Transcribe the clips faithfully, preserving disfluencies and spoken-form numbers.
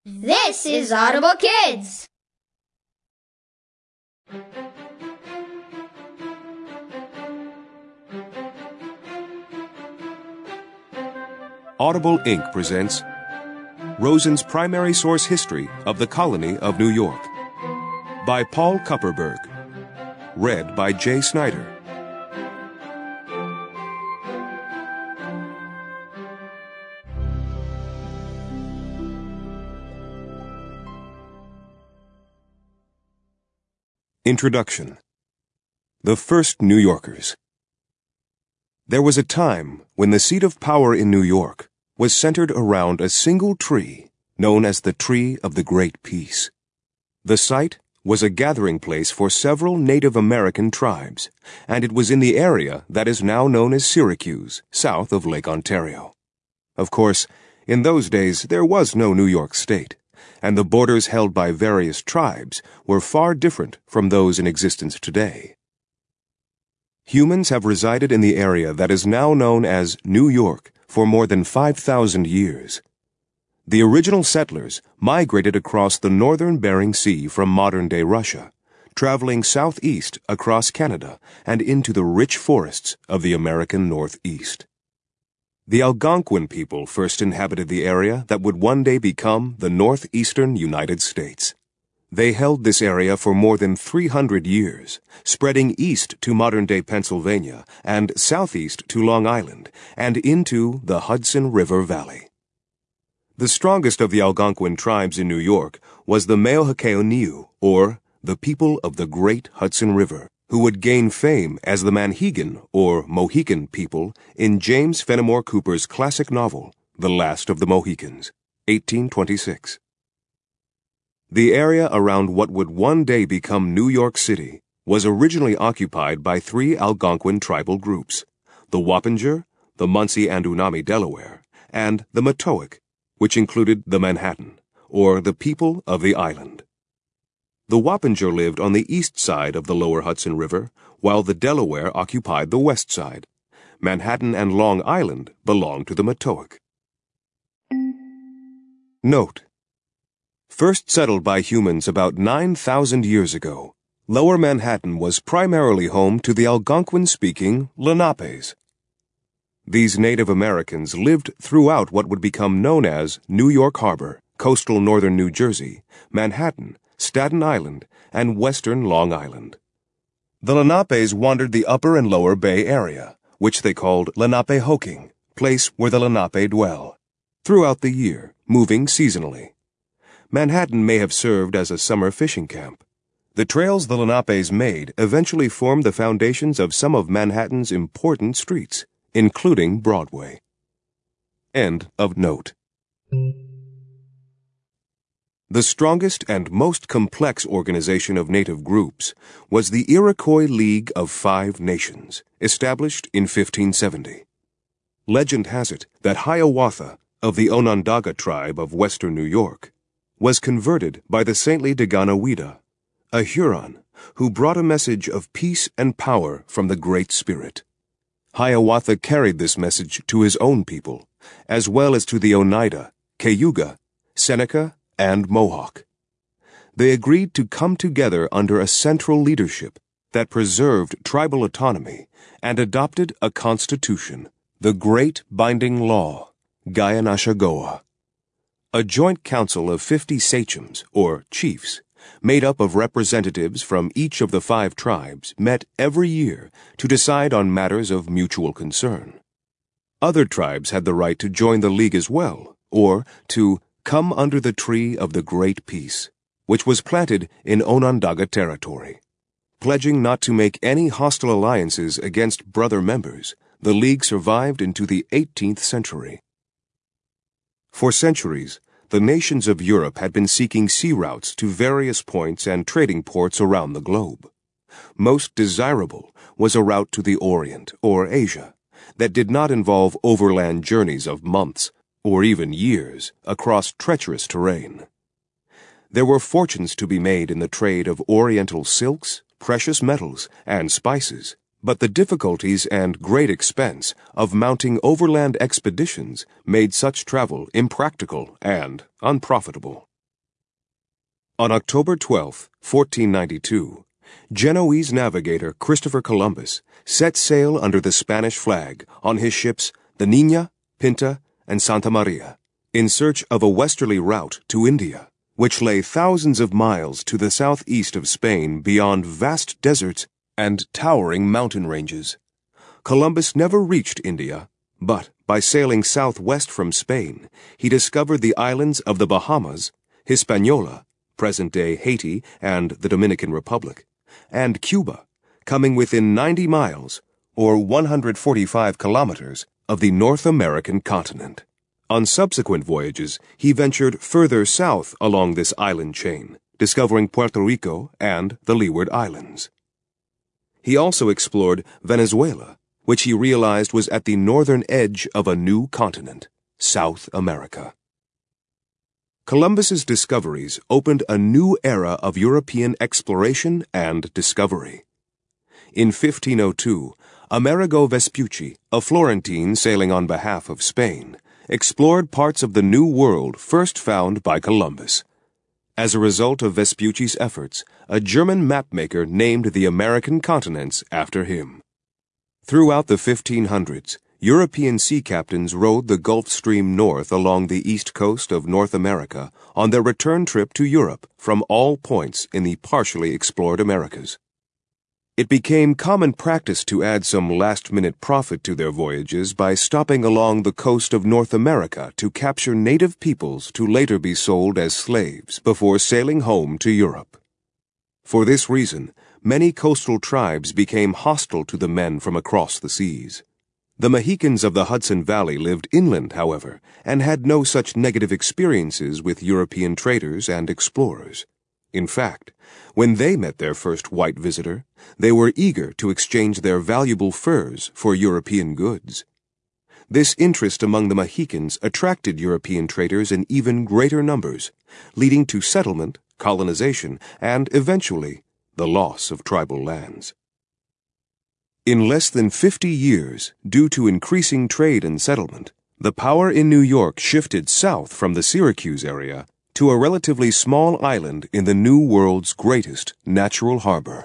This is Audible Kids. Audible Incorporated presents Rosen's Primary Source History of the Colony of New York by Paul Kupperberg. Read by Jay Snyder. Introduction. The First New Yorkers. There was a time when the seat of power in New York was centered around a single tree known as the Tree of the Great Peace. The site was a gathering place for several Native American tribes, and it was in the area that is now known as Syracuse, south of Lake Ontario. Of course, in those days there was no New York State, and the borders held by various tribes were far different from those in existence today. Humans have resided in the area that is now known as New York for more than five thousand years. The original settlers migrated across the northern Bering Sea from modern-day Russia, traveling southeast across Canada and into the rich forests of the American Northeast. The Algonquin people first inhabited the area that would one day become the northeastern United States. They held this area for more than three hundred years, spreading east to modern-day Pennsylvania and southeast to Long Island and into the Hudson River Valley. The strongest of the Algonquin tribes in New York was the Meohakeo-Niu, or the people of the Great Hudson River, who would gain fame as the Manhegan, or Mohican people, in James Fenimore Cooper's classic novel, The Last of the Mohicans, eighteen twenty-six. The area around what would one day become New York City was originally occupied by three Algonquin tribal groups, the Wappinger, the Munsee and Unami Delaware, and the Matoic, which included the Manhattan, or the people of the island. The Wappinger lived on the east side of the lower Hudson River, while the Delaware occupied the west side. Manhattan and Long Island belonged to the Matoic. Note: First settled by humans about nine thousand years ago, Lower Manhattan was primarily home to the Algonquin-speaking Lenapes. These Native Americans lived throughout what would become known as New York Harbor, coastal northern New Jersey, Manhattan, Staten Island, and western Long Island. The Lenapes wandered the upper and lower Bay Area, which they called Lenapehoking, place where the Lenape dwell, throughout the year, moving seasonally. Manhattan may have served as a summer fishing camp. The trails the Lenapes made eventually formed the foundations of some of Manhattan's important streets, including Broadway. End of note. The strongest and most complex organization of native groups was the Iroquois League of Five Nations, established in fifteen seventy. Legend has it that Hiawatha, of the Onondaga tribe of western New York, was converted by the saintly Daganoweda, a Huron who brought a message of peace and power from the Great Spirit. Hiawatha carried this message to his own people, as well as to the Oneida, Cayuga, Seneca, and Mohawk. They agreed to come together under a central leadership that preserved tribal autonomy and adopted a constitution, the Great Binding Law, Gaya-Nashagoa. A joint council of fifty sachems, or chiefs, made up of representatives from each of the five tribes, met every year to decide on matters of mutual concern. Other tribes had the right to join the league as well, or to come under the Tree of the Great Peace, which was planted in Onondaga territory. Pledging not to make any hostile alliances against brother members, the league survived into the eighteenth century. For centuries, the nations of Europe had been seeking sea routes to various points and trading ports around the globe. Most desirable was a route to the Orient, or Asia, that did not involve overland journeys of months, or even years, across treacherous terrain. There were fortunes to be made in the trade of oriental silks, precious metals, and spices, But the difficulties and great expense of mounting overland expeditions made such travel impractical and unprofitable. On October twelfth, fourteen ninety-two, Genoese navigator Christopher Columbus set sail under the Spanish flag on his ships the Niña, Pinta, and Santa Maria in search of a westerly route to India, which lay thousands of miles to the southeast of Spain beyond vast deserts and towering mountain ranges. Columbus never reached India, but by sailing southwest from Spain, he discovered the islands of the Bahamas, Hispaniola, present-day Haiti and the Dominican Republic, and Cuba, coming within ninety miles, or one hundred forty-five kilometers, of the North American continent. On subsequent voyages, he ventured further south along this island chain, discovering Puerto Rico and the Leeward Islands. He also explored Venezuela, which he realized was at the northern edge of a new continent, South America. Columbus's discoveries opened a new era of European exploration and discovery. In fifteen oh two, Amerigo Vespucci, a Florentine sailing on behalf of Spain, explored parts of the New World first found by Columbus. As a result of Vespucci's efforts, a German mapmaker named the American continents after him. Throughout the fifteen hundreds, European sea captains rowed the Gulf Stream north along the east coast of North America on their return trip to Europe from all points in the partially explored Americas. It became common practice to add some last-minute profit to their voyages by stopping along the coast of North America to capture native peoples to later be sold as slaves before sailing home to Europe. For this reason, many coastal tribes became hostile to the men from across the seas. The Mohicans of the Hudson Valley lived inland, however, and had no such negative experiences with European traders and explorers. In fact, when they met their first white visitor, they were eager to exchange their valuable furs for European goods. This interest among the Mohicans attracted European traders in even greater numbers, leading to settlement, colonization, and, eventually, the loss of tribal lands. In less than fifty years, due to increasing trade and settlement, the power in New York shifted south from the Syracuse area to a relatively small island in the New World's greatest natural harbor.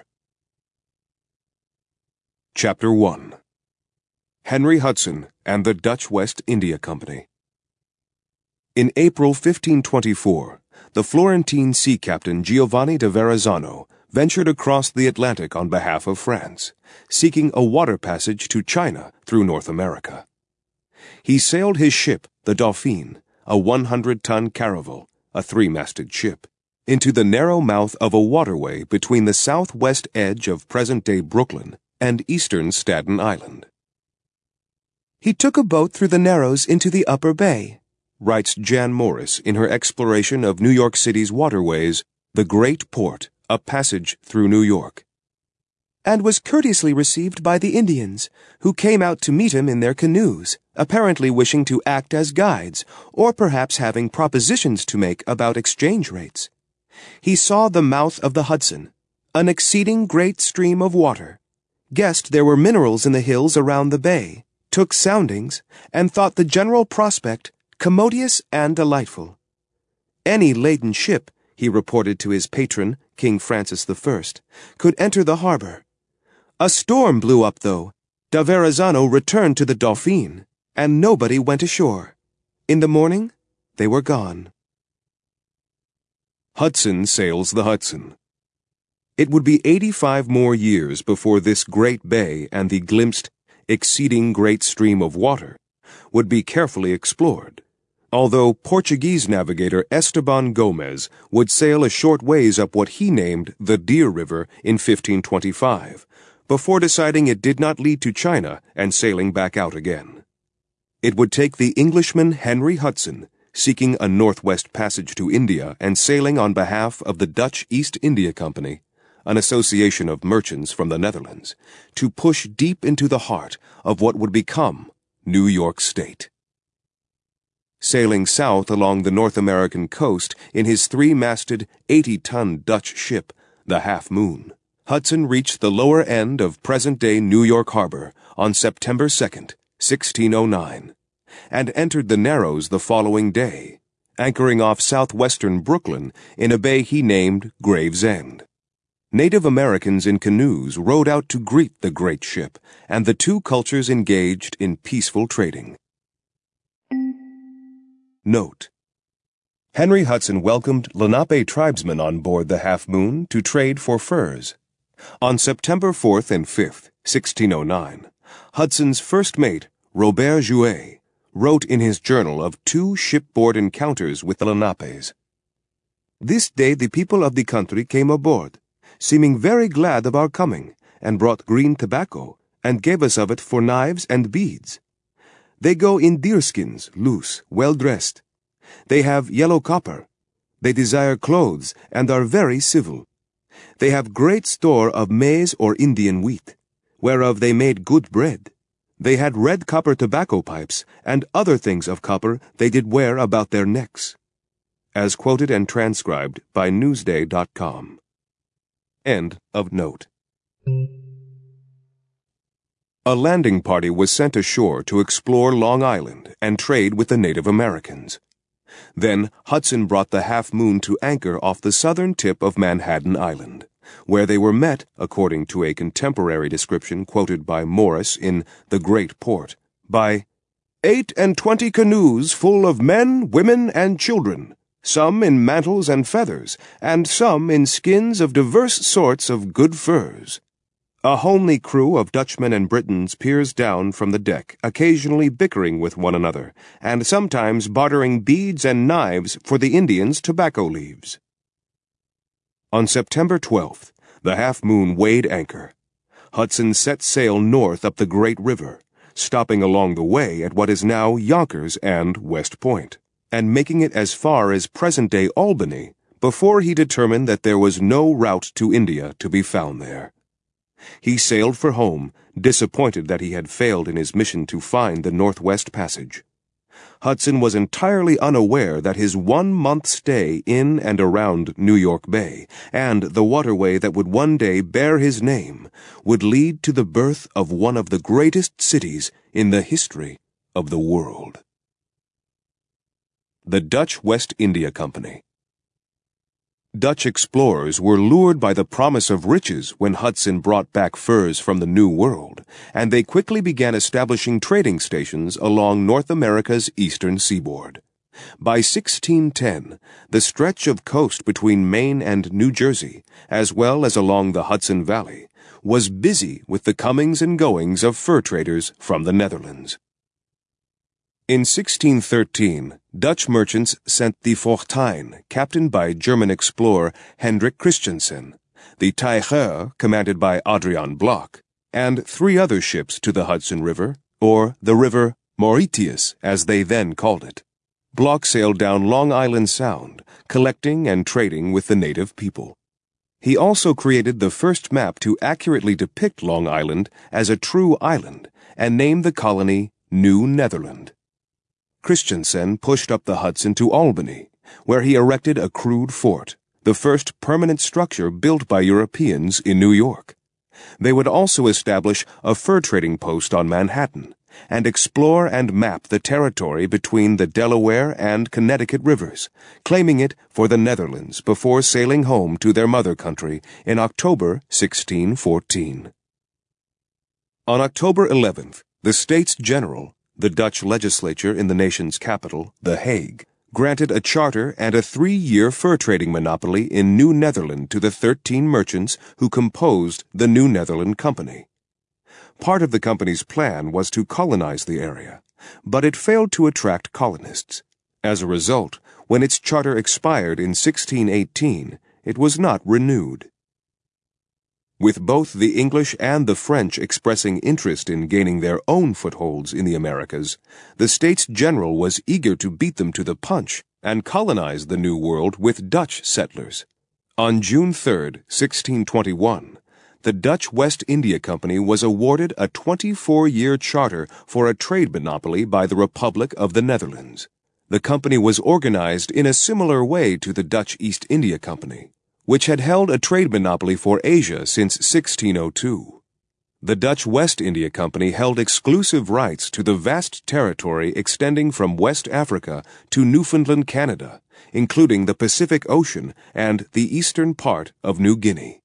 Chapter one. Henry Hudson and the Dutch West India Company. In April fifteen twenty-four, the Florentine sea captain Giovanni da Verrazzano ventured across the Atlantic on behalf of France, seeking a water passage to China through North America. He sailed his ship, the Dauphine, a one hundred ton caravel, a three-masted ship, into the narrow mouth of a waterway between the southwest edge of present-day Brooklyn and eastern Staten Island. He took a boat through the Narrows into the Upper Bay, writes Jan Morris in her exploration of New York City's waterways, The Great Port, A Passage Through New York, and was courteously received by the Indians, who came out to meet him in their canoes, apparently wishing to act as guides, or perhaps having propositions to make about exchange rates. He saw the mouth of the Hudson, an exceeding great stream of water, guessed there were minerals in the hills around the bay, took soundings, and thought the general prospect commodious and delightful. Any laden ship, he reported to his patron, King Francis the First, could enter the harbor. A storm blew up, though. Da Verrazzano returned to the Dauphine, and nobody went ashore. In the morning, they were gone. Hudson sails the Hudson. It would be eighty-five more years before this great bay and the glimpsed, exceeding great stream of water would be carefully explored, although Portuguese navigator Esteban Gomez would sail a short ways up what he named the Deer River in fifteen twenty-five, before deciding it did not lead to China and sailing back out again. It would take the Englishman Henry Hudson, seeking a northwest passage to India and sailing on behalf of the Dutch East India Company, an association of merchants from the Netherlands, to push deep into the heart of what would become New York State. Sailing south along the North American coast in his three-masted, eighty-ton Dutch ship, the Half Moon, Hudson reached the lower end of present-day New York Harbor on September second, sixteen oh nine, and entered the Narrows the following day, anchoring off southwestern Brooklyn in a bay he named Gravesend. Native Americans in canoes rowed out to greet the great ship, and the two cultures engaged in peaceful trading. Note: Henry Hudson welcomed Lenape tribesmen on board the Half Moon to trade for furs. On September fourth and fifth, sixteen oh nine, Hudson's first mate, Robert Jouet, wrote in his journal of two shipboard encounters with the Lenapes. "This day the people of the country came aboard, seeming very glad of our coming, and brought green tobacco, and gave us of it for knives and beads. They go in deerskins, loose, well dressed. They have yellow copper. They desire clothes, and are very civil. They have great store of maize or Indian wheat, whereof they made good bread. They had red copper tobacco pipes, and other things of copper they did wear about their necks." As quoted and transcribed by Newsday dot com. End of note. A landing party was sent ashore to explore Long Island and trade with the Native Americans. Then Hudson brought the Half Moon to anchor off the southern tip of Manhattan Island, where they were met, according to a contemporary description quoted by Morris in The Great Port, by eight and twenty canoes full of men, women, and children, some in mantles and feathers, and some in skins of diverse sorts of good furs. A homely crew of Dutchmen and Britons peers down from the deck, occasionally bickering with one another, and sometimes bartering beads and knives for the Indians' tobacco leaves. On September twelfth, the Half Moon weighed anchor. Hudson set sail north up the great river, stopping along the way at what is now Yonkers and West Point, and making it as far as present-day Albany before he determined that there was no route to India to be found there. He sailed for home, disappointed that he had failed in his mission to find the Northwest Passage. Hudson was entirely unaware that his one-month stay in and around New York Bay, and the waterway that would one day bear his name, would lead to the birth of one of the greatest cities in the history of the world. The Dutch West India Company. Dutch explorers were lured by the promise of riches when Hudson brought back furs from the New World, and they quickly began establishing trading stations along North America's eastern seaboard. By sixteen ten, the stretch of coast between Maine and New Jersey, as well as along the Hudson Valley, was busy with the comings and goings of fur traders from the Netherlands. In sixteen thirteen, Dutch merchants sent the Fortuin, captained by German explorer Hendrik Christiansen, the Taiger, commanded by Adrian Block, and three other ships to the Hudson River, or the river Mauritius, as they then called it. Block sailed down Long Island Sound, collecting and trading with the native people. He also created the first map to accurately depict Long Island as a true island, and named the colony New Netherland. Christiansen pushed up the Hudson to Albany, where he erected a crude fort, the first permanent structure built by Europeans in New York. They would also establish a fur trading post on Manhattan, and explore and map the territory between the Delaware and Connecticut rivers, claiming it for the Netherlands before sailing home to their mother country in October sixteen fourteen. On October eleventh, the States General, the Dutch legislature in the nation's capital, The Hague, granted a charter and a three-year fur trading monopoly in New Netherland to the thirteen merchants who composed the New Netherland Company. Part of the company's plan was to colonize the area, but it failed to attract colonists. As a result, when its charter expired in sixteen eighteen, it was not renewed. With both the English and the French expressing interest in gaining their own footholds in the Americas, the States General was eager to beat them to the punch and colonize the New World with Dutch settlers. On June third, sixteen twenty-one, the Dutch West India Company was awarded a twenty-four-year charter for a trade monopoly by the Republic of the Netherlands. The company was organized in a similar way to the Dutch East India Company, which had held a trade monopoly for Asia since sixteen oh two. The Dutch West India Company held exclusive rights to the vast territory extending from West Africa to Newfoundland, Canada, including the Pacific Ocean and the eastern part of New Guinea.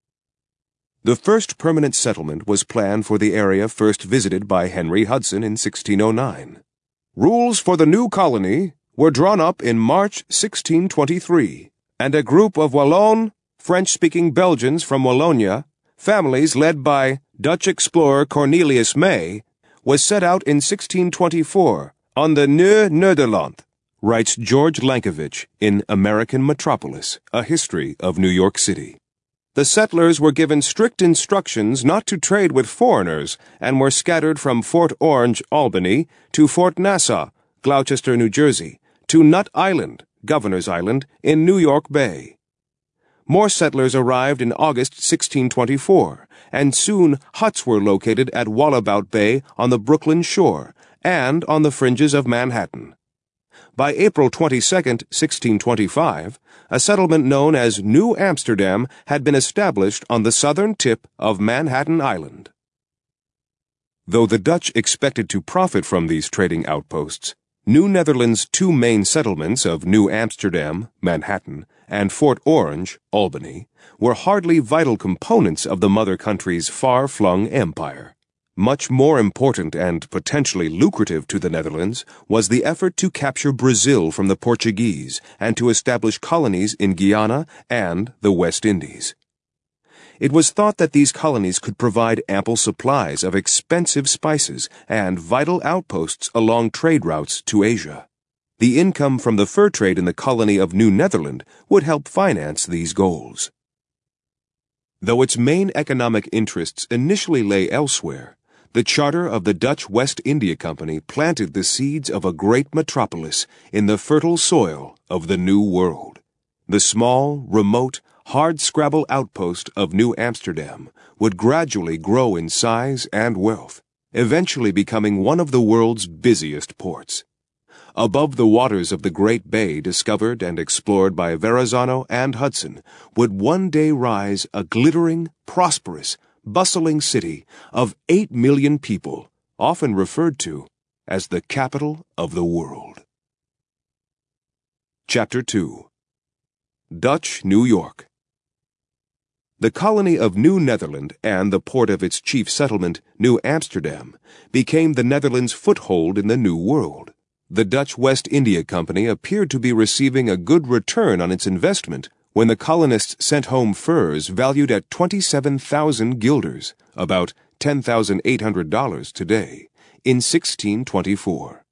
The first permanent settlement was planned for the area first visited by Henry Hudson in sixteen oh nine. Rules for the new colony were drawn up in March sixteen twenty-three, and a group of Wallon, French-speaking Belgians from Wallonia, families led by Dutch explorer Cornelius May, was set out in sixteen twenty-four on the Nieuw Nederland, writes George Lankovich in American Metropolis, A History of New York City. The settlers were given strict instructions not to trade with foreigners and were scattered from Fort Orange, Albany, to Fort Nassau, Gloucester, New Jersey, to Nut Island, Governor's Island, in New York Bay. More settlers arrived in August sixteen twenty-four, and soon huts were located at Wallabout Bay on the Brooklyn shore and on the fringes of Manhattan. By April twenty-second, sixteen twenty-five, a settlement known as New Amsterdam had been established on the southern tip of Manhattan Island. Though the Dutch expected to profit from these trading outposts, New Netherland's two main settlements of New Amsterdam, Manhattan, and Fort Orange, Albany, were hardly vital components of the mother country's far-flung empire. Much more important and potentially lucrative to the Netherlands was the effort to capture Brazil from the Portuguese and to establish colonies in Guyana and the West Indies. It was thought that these colonies could provide ample supplies of expensive spices and vital outposts along trade routes to Asia. The income from the fur trade in the colony of New Netherland would help finance these goals. Though its main economic interests initially lay elsewhere, the charter of the Dutch West India Company planted the seeds of a great metropolis in the fertile soil of the New World. The small, remote, hard-scrabble outpost of New Amsterdam would gradually grow in size and wealth, eventually becoming one of the world's busiest ports. Above the waters of the Great Bay discovered and explored by Verrazano and Hudson would one day rise a glittering, prosperous, bustling city of eight million people, often referred to as the capital of the world. Chapter two. Dutch New York. The colony of New Netherland and the port of its chief settlement, New Amsterdam, became the Netherlands' foothold in the New World. The Dutch West India Company appeared to be receiving a good return on its investment when the colonists sent home furs valued at twenty-seven thousand guilders, about ten thousand eight hundred dollars today, in sixteen twenty-four.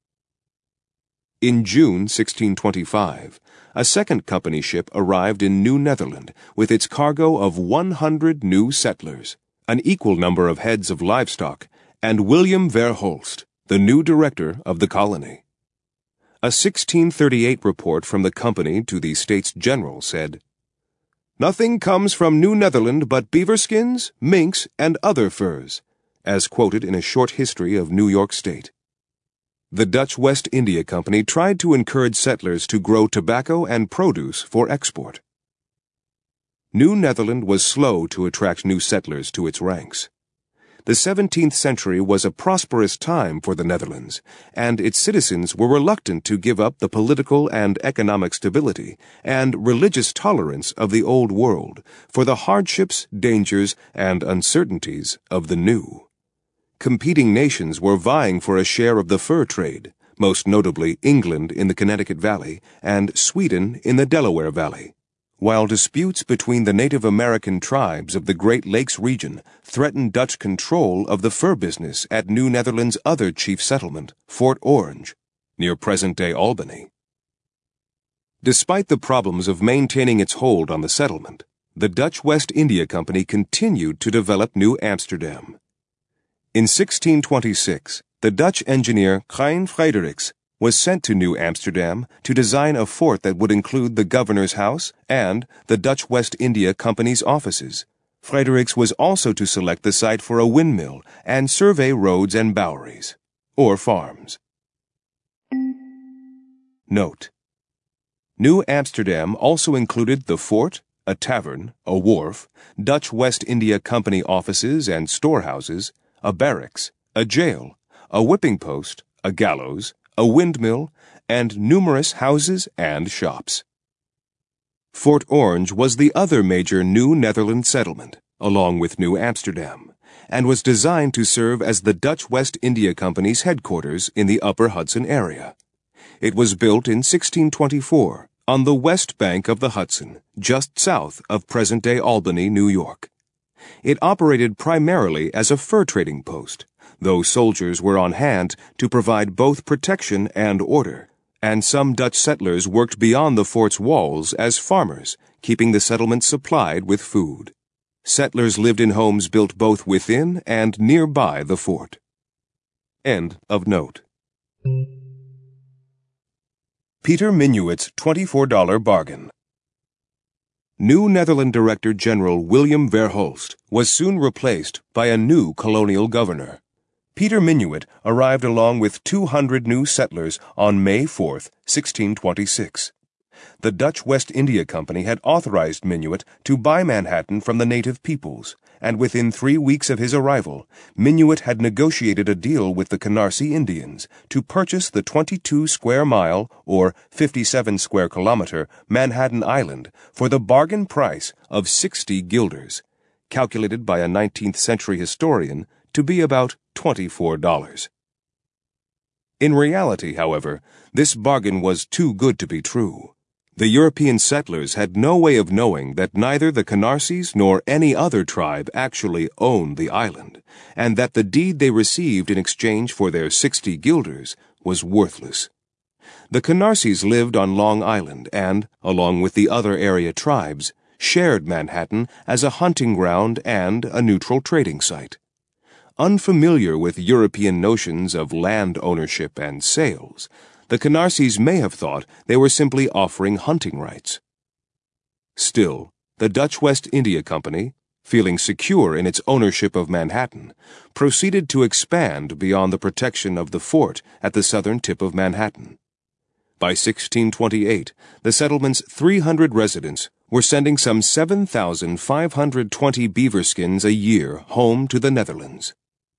In June sixteen twenty-five, a second company ship arrived in New Netherland with its cargo of one hundred new settlers, an equal number of heads of livestock, and William Verhulst, the new director of the colony. A sixteen thirty-eight report from the company to the States General said, "Nothing comes from New Netherland but beaver skins, minks, and other furs," as quoted in a short history of New York State. The Dutch West India Company tried to encourage settlers to grow tobacco and produce for export. New Netherland was slow to attract new settlers to its ranks. The seventeenth century was a prosperous time for the Netherlands, and its citizens were reluctant to give up the political and economic stability and religious tolerance of the Old World for the hardships, dangers, and uncertainties of the New. Competing nations were vying for a share of the fur trade, most notably England in the Connecticut Valley and Sweden in the Delaware Valley, while disputes between the Native American tribes of the Great Lakes region threatened Dutch control of the fur business at New Netherland's other chief settlement, Fort Orange, near present-day Albany. Despite the problems of maintaining its hold on the settlement, the Dutch West India Company continued to develop New Amsterdam. In sixteen twenty-six, the Dutch engineer Hein Frederiks was sent to New Amsterdam to design a fort that would include the governor's house and the Dutch West India Company's offices. Frederiks was also to select the site for a windmill and survey roads and boweries, or farms. Note: New Amsterdam also included the fort, a tavern, a wharf, Dutch West India Company offices and storehouses, a barracks, a jail, a whipping post, a gallows, a windmill, and numerous houses and shops. Fort Orange was the other major New Netherland settlement, along with New Amsterdam, and was designed to serve as the Dutch West India Company's headquarters in the Upper Hudson area. It was built in sixteen twenty-four on the west bank of the Hudson, just south of present-day Albany, New York. It operated primarily as a fur trading post, though soldiers were on hand to provide both protection and order, and some Dutch settlers worked beyond the fort's walls as farmers, keeping the settlement supplied with food. Settlers lived in homes built both within and nearby the fort. End of note. Peter Minuit's twenty-four dollar bargain. New Netherland Director General William Verhulst was soon replaced by a new colonial governor. Peter Minuit arrived along with two hundred new settlers on May fourth, sixteen twenty-six. The Dutch West India Company had authorized Minuit to buy Manhattan from the native peoples, and within three weeks of his arrival, Minuit had negotiated a deal with the Canarsie Indians to purchase the twenty-two square mile, or fifty-seven square kilometer, Manhattan Island for the bargain price of sixty guilders, calculated by a nineteenth century historian to be about twenty-four dollars. In reality, however, this bargain was too good to be true. The European settlers had no way of knowing that neither the Canarsies nor any other tribe actually owned the island, and that the deed they received in exchange for their sixty guilders was worthless. The Canarsies lived on Long Island and, along with the other area tribes, shared Manhattan as a hunting ground and a neutral trading site. Unfamiliar with European notions of land ownership and sales, the Canarsies may have thought they were simply offering hunting rights. Still, the Dutch West India Company, feeling secure in its ownership of Manhattan, proceeded to expand beyond the protection of the fort at the southern tip of Manhattan. By sixteen twenty-eight, the settlement's three hundred residents were sending some seven thousand five hundred twenty beaver skins a year home to the Netherlands.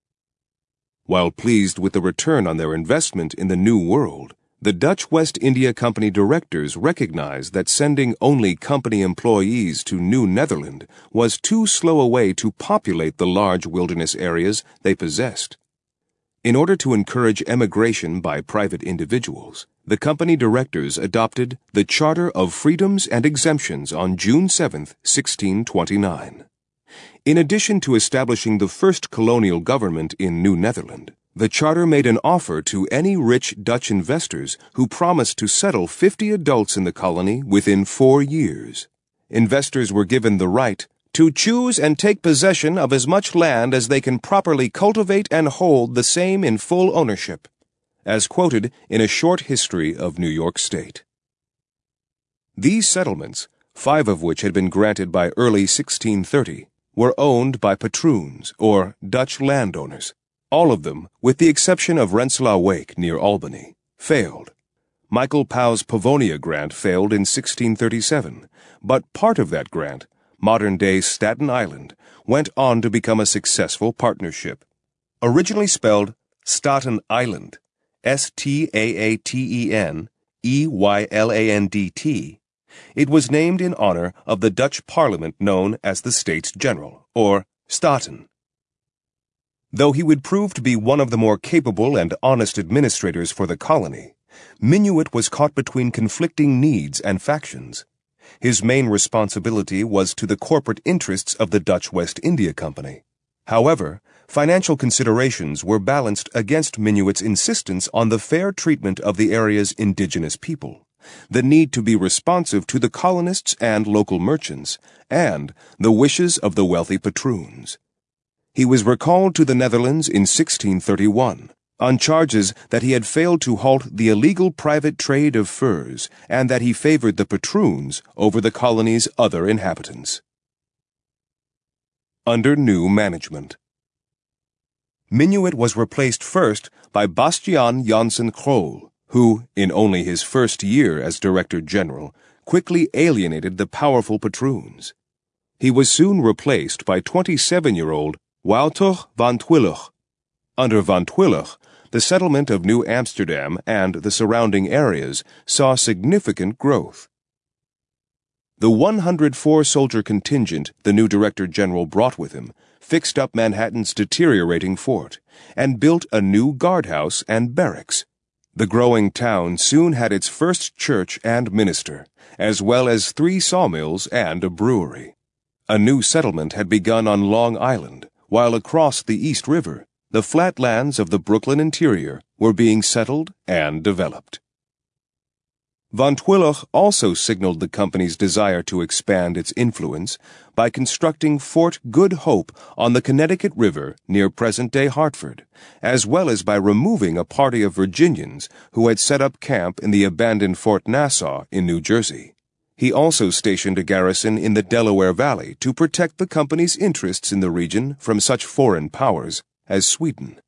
While pleased with the return on their investment in the New World, the Dutch West India Company directors recognized that sending only company employees to New Netherland was too slow a way to populate the large wilderness areas they possessed. In order to encourage emigration by private individuals, the company directors adopted the Charter of Freedoms and Exemptions on June seventh, sixteen twenty-nine. In addition to establishing the first colonial government in New Netherland, the charter made an offer to any rich Dutch investors who promised to settle fifty adults in the colony within four years. Investors were given the right to choose and take possession of as much land as they can properly cultivate and hold the same in full ownership, as quoted in a short history of New York State. These settlements, five of which had been granted by early sixteen thirty, were owned by patroons, or Dutch landowners. All of them, with the exception of Rensselaer Wake near Albany, failed. Michael Powell's Pavonia grant failed in sixteen thirty-seven, but part of that grant, modern-day Staten Island, went on to become a successful partnership. Originally spelled Staten Island, S T A A T E N E Y L A N D T, it was named in honor of the Dutch Parliament known as the States General, or Staten. Though he would prove to be one of the more capable and honest administrators for the colony, Minuit was caught between conflicting needs and factions. His main responsibility was to the corporate interests of the Dutch West India Company. However, financial considerations were balanced against Minuit's insistence on the fair treatment of the area's indigenous people, the need to be responsive to the colonists and local merchants, and the wishes of the wealthy patroons. He was recalled to the Netherlands in sixteen thirty-one, on charges that he had failed to halt the illegal private trade of furs and that he favored the patroons over the colony's other inhabitants. Under new management. Minuit was replaced first by Bastiaan Jansen Krol, who, in only his first year as Director General, quickly alienated the powerful patroons. He was soon replaced by twenty-seven-year-old Wouter van Twillig. Under van Twillig, the settlement of New Amsterdam and the surrounding areas saw significant growth. The one hundred four soldier contingent the new Director General brought with him fixed up Manhattan's deteriorating fort and built a new guardhouse and barracks. The growing town soon had its first church and minster, as well as three sawmills and a brewery. A new settlement had begun on Long Island, while across the East River, the flatlands of the Brooklyn interior were being settled and developed. Van Twillig also signaled the company's desire to expand its influence by constructing Fort Good Hope on the Connecticut River near present-day Hartford, as well as by removing a party of Virginians who had set up camp in the abandoned Fort Nassau in New Jersey. He also stationed a garrison in the Delaware Valley to protect the company's interests in the region from such foreign powers as Sweden.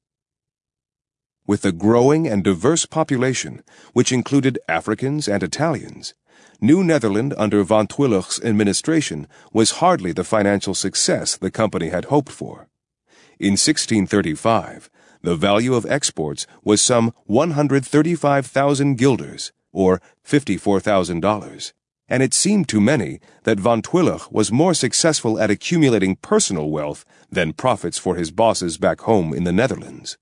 With a growing and diverse population, which included Africans and Italians, New Netherland under Van Twillig's administration was hardly the financial success the company had hoped for. In sixteen thirty-five, the value of exports was some one hundred thirty-five thousand guilders, or fifty-four thousand dollars, and it seemed to many that Van Twillig was more successful at accumulating personal wealth than profits for his bosses back home in the Netherlands.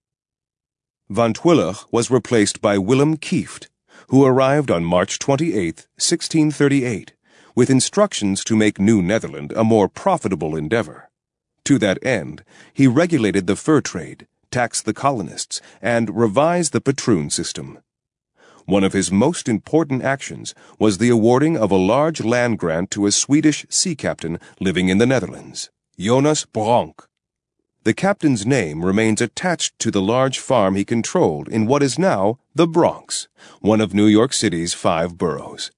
Van Twillig was replaced by Willem Kieft, who arrived on March twenty-eighth, sixteen thirty-eight, with instructions to make New Netherland a more profitable endeavor. To that end, he regulated the fur trade, taxed the colonists, and revised the patroon system. One of his most important actions was the awarding of a large land grant to a Swedish sea captain living in the Netherlands, Jonas Bronck. The captain's name remains attached to the large farm he controlled in what is now the Bronx, one of New York City's five boroughs.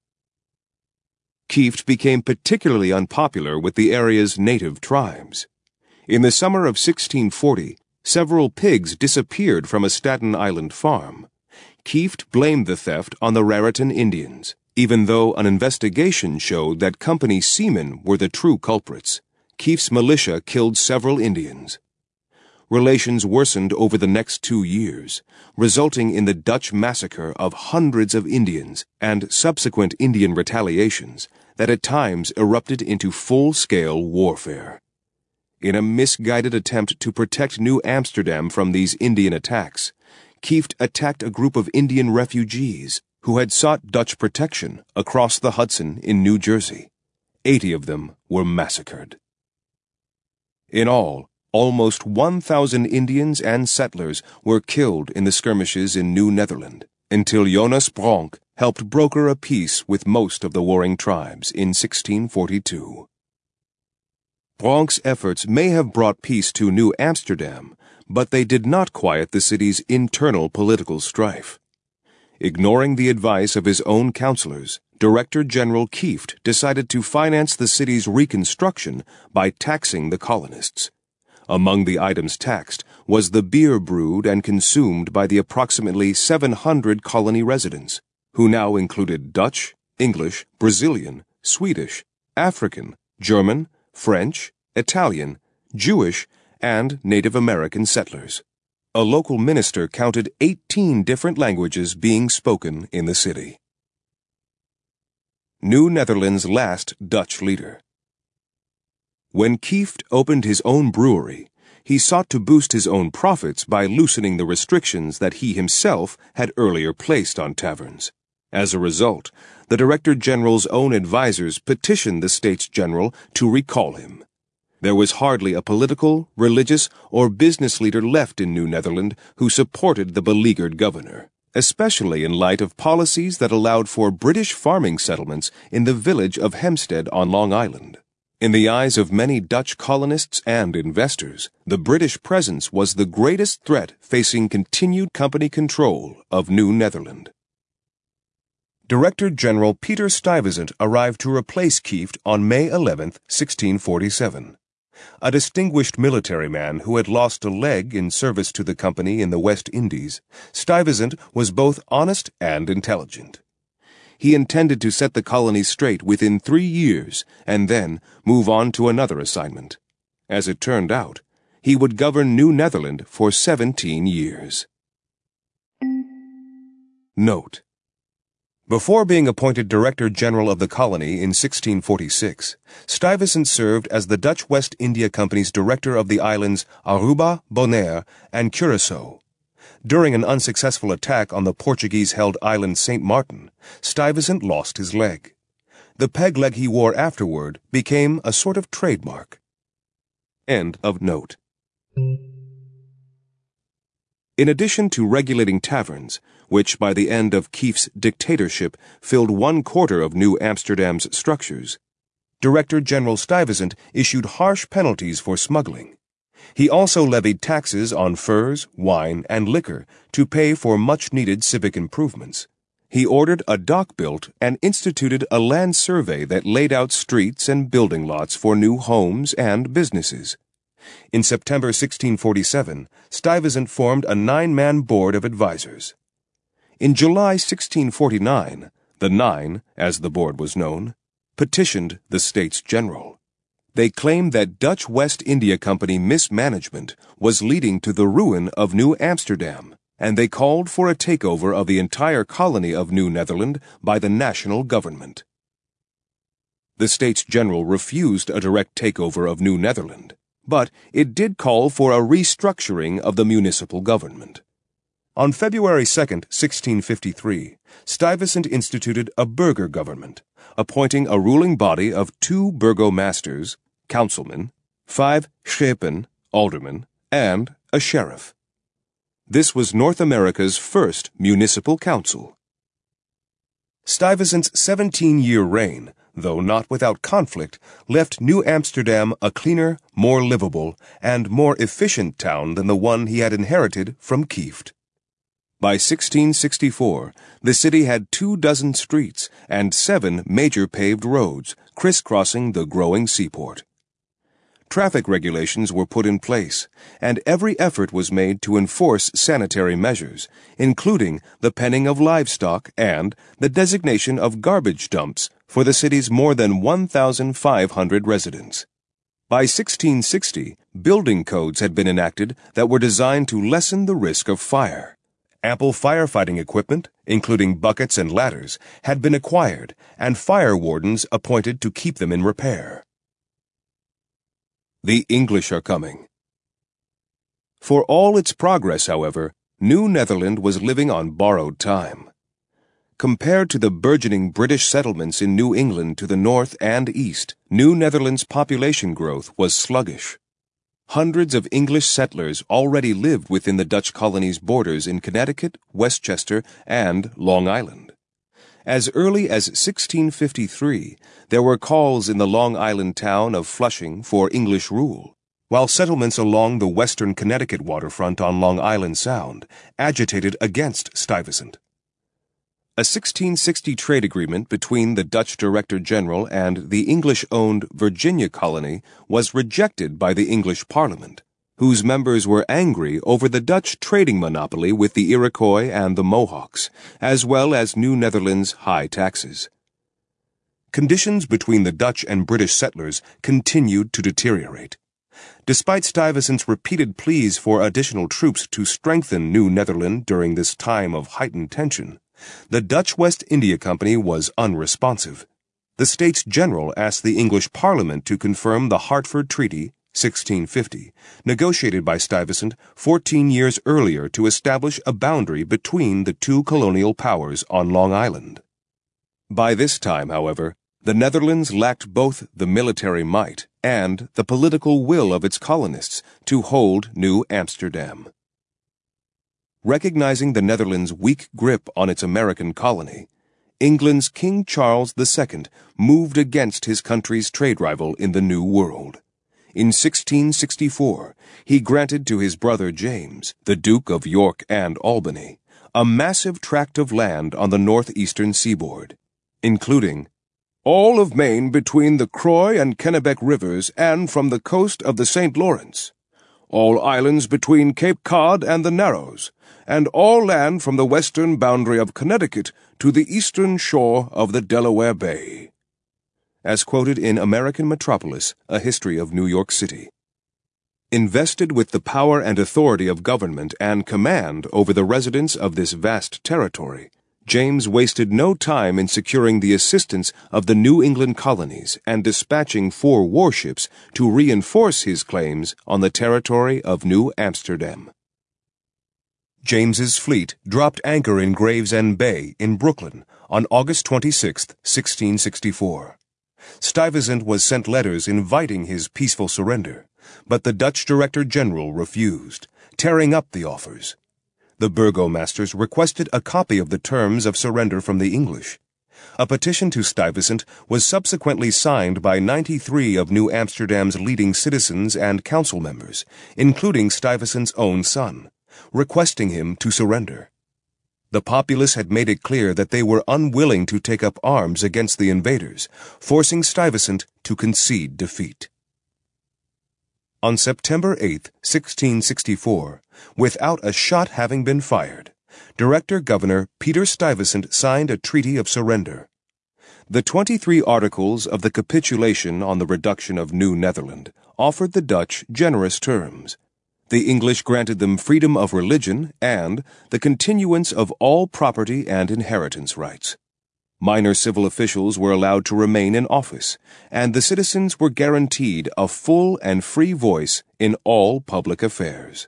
Kieft became particularly unpopular with the area's native tribes. In the summer of sixteen forty, several pigs disappeared from a Staten Island farm. Kieft blamed the theft on the Raritan Indians, even though an investigation showed that company seamen were the true culprits. Kieft's militia killed several Indians. Relations worsened over the next two years, resulting in the Dutch massacre of hundreds of Indians and subsequent Indian retaliations that at times erupted into full-scale warfare. In a misguided attempt to protect New Amsterdam from these Indian attacks, Kieft attacked a group of Indian refugees who had sought Dutch protection across the Hudson in New Jersey. Eighty of them were massacred. In all, almost one thousand Indians and settlers were killed in the skirmishes in New Netherland, until Jonas Bronck helped broker a peace with most of the warring tribes in sixteen forty-two. Bronck's efforts may have brought peace to New Amsterdam, but they did not quiet the city's internal political strife. Ignoring the advice of his own counselors, Director General Kieft decided to finance the city's reconstruction by taxing the colonists. Among the items taxed was the beer brewed and consumed by the approximately seven hundred colony residents, who now included Dutch, English, Brazilian, Swedish, African, German, French, Italian, Jewish, and Native American settlers. A local minister counted eighteen different languages being spoken in the city. New Netherland's last Dutch leader. When Kieft opened his own brewery, he sought to boost his own profits by loosening the restrictions that he himself had earlier placed on taverns. As a result, the Director General's own advisers petitioned the States General to recall him. There was hardly a political, religious, or business leader left in New Netherland who supported the beleaguered governor, especially in light of policies that allowed for British farming settlements in the village of Hempstead on Long Island. In the eyes of many Dutch colonists and investors, the British presence was the greatest threat facing continued company control of New Netherland. Director General Peter Stuyvesant arrived to replace Kieft on May eleventh, sixteen forty-seven. A distinguished military man who had lost a leg in service to the company in the West Indies, Stuyvesant was both honest and intelligent. he intended to set the colony straight within three years and then move on to another assignment. As it turned out, he would govern New Netherland for seventeen years. Note: before being appointed Director General of the colony in sixteen forty-six, Stuyvesant served as the Dutch West India Company's director of the islands Aruba, Bonaire, and Curaçao. During an unsuccessful attack on the Portuguese-held island Saint Martin, Stuyvesant lost his leg. The peg leg he wore afterward became a sort of trademark. End of note. In addition to regulating taverns, which by the end of Kieft's dictatorship filled one quarter of New Amsterdam's structures, Director General Stuyvesant issued harsh penalties for smuggling. He also levied taxes on furs, wine, and liquor to pay for much-needed civic improvements. He ordered a dock built and instituted a land survey that laid out streets and building lots for new homes and businesses. In September sixteen forty-seven, Stuyvesant formed a nine-man board of advisers. In July sixteen forty-nine, the Nine, as the board was known, petitioned the States General. They claimed that Dutch West India Company mismanagement was leading to the ruin of New Amsterdam, and they called for a takeover of the entire colony of New Netherland by the national government. The States General refused a direct takeover of New Netherland, but it did call for a restructuring of the municipal government. On February second, sixteen fifty-three, Stuyvesant instituted a burgher government, appointing a ruling body of two burgomasters, councilmen, five schepen, aldermen, and a sheriff. This was North America's first municipal council. Stuyvesant's seventeen-year reign, though not without conflict, left New Amsterdam a cleaner, more livable, and more efficient town than the one he had inherited from Kieft. By sixteen sixty-four, the city had two dozen streets and seven major paved roads crisscrossing the growing seaport. Traffic regulations were put in place, and every effort was made to enforce sanitary measures, including the penning of livestock and the designation of garbage dumps for the city's more than one thousand five hundred residents. By sixteen sixty, building codes had been enacted that were designed to lessen the risk of fire. Ample firefighting equipment, including buckets and ladders, had been acquired, and fire wardens appointed to keep them in repair. The English are coming. For all its progress, however, New Netherland was living on borrowed time. Compared to the burgeoning British settlements in New England to the north and east, New Netherland's population growth was sluggish. Hundreds of English settlers already lived within the Dutch colony's borders in Connecticut, Westchester, and Long Island. As early as sixteen fifty-three, there were calls in the Long Island town of Flushing for English rule, while settlements along the western Connecticut waterfront on Long Island Sound agitated against Stuyvesant. A sixteen sixty trade agreement between the Dutch Director General and the English-owned Virginia colony was rejected by the English Parliament, whose members were angry over the Dutch trading monopoly with the Iroquois and the Mohawks, as well as New Netherland's high taxes. Conditions between the Dutch and British settlers continued to deteriorate. Despite Stuyvesant's repeated pleas for additional troops to strengthen New Netherland during this time of heightened tension, the Dutch West India Company was unresponsive. The States General asked the English Parliament to confirm the Hartford Treaty, sixteen fifty, negotiated by Stuyvesant fourteen years earlier to establish a boundary between the two colonial powers on Long Island. By this time, however, the Netherlands lacked both the military might and the political will of its colonists to hold New Amsterdam. Recognizing the Netherlands' weak grip on its American colony, England's King Charles the Second moved against his country's trade rival in the New World. In sixteen sixty-four, he granted to his brother James, the Duke of York and Albany, a massive tract of land on the northeastern seaboard, including all of Maine between the Croix and Kennebec rivers and from the coast of the Saint Lawrence, all islands between Cape Cod and the Narrows, and all land from the western boundary of Connecticut to the eastern shore of the Delaware Bay," as quoted in American Metropolis, A History of New York City. Invested with the power and authority of government and command over the residents of this vast territory, James wasted no time in securing the assistance of the New England colonies and dispatching four warships to reinforce his claims on the territory of New Amsterdam. James's fleet dropped anchor in Gravesend Bay in Brooklyn on August twenty-sixth, sixteen sixty-four. Stuyvesant was sent letters inviting his peaceful surrender, but the Dutch Director General refused, tearing up the offers. The burgomasters requested a copy of the terms of surrender from the English. A petition to Stuyvesant was subsequently signed by ninety-three of New Amsterdam's leading citizens and council members, including Stuyvesant's own son, requesting him to surrender. The populace had made it clear that they were unwilling to take up arms against the invaders, forcing Stuyvesant to concede defeat. On September eighth, sixteen sixty-four, without a shot having been fired, Director-Governor Peter Stuyvesant signed a treaty of surrender. The twenty-three articles of the capitulation on the reduction of New Netherland offered the Dutch generous terms. The English granted them freedom of religion and the continuance of all property and inheritance rights. Minor civil officials were allowed to remain in office, and the citizens were guaranteed a full and free voice in all public affairs.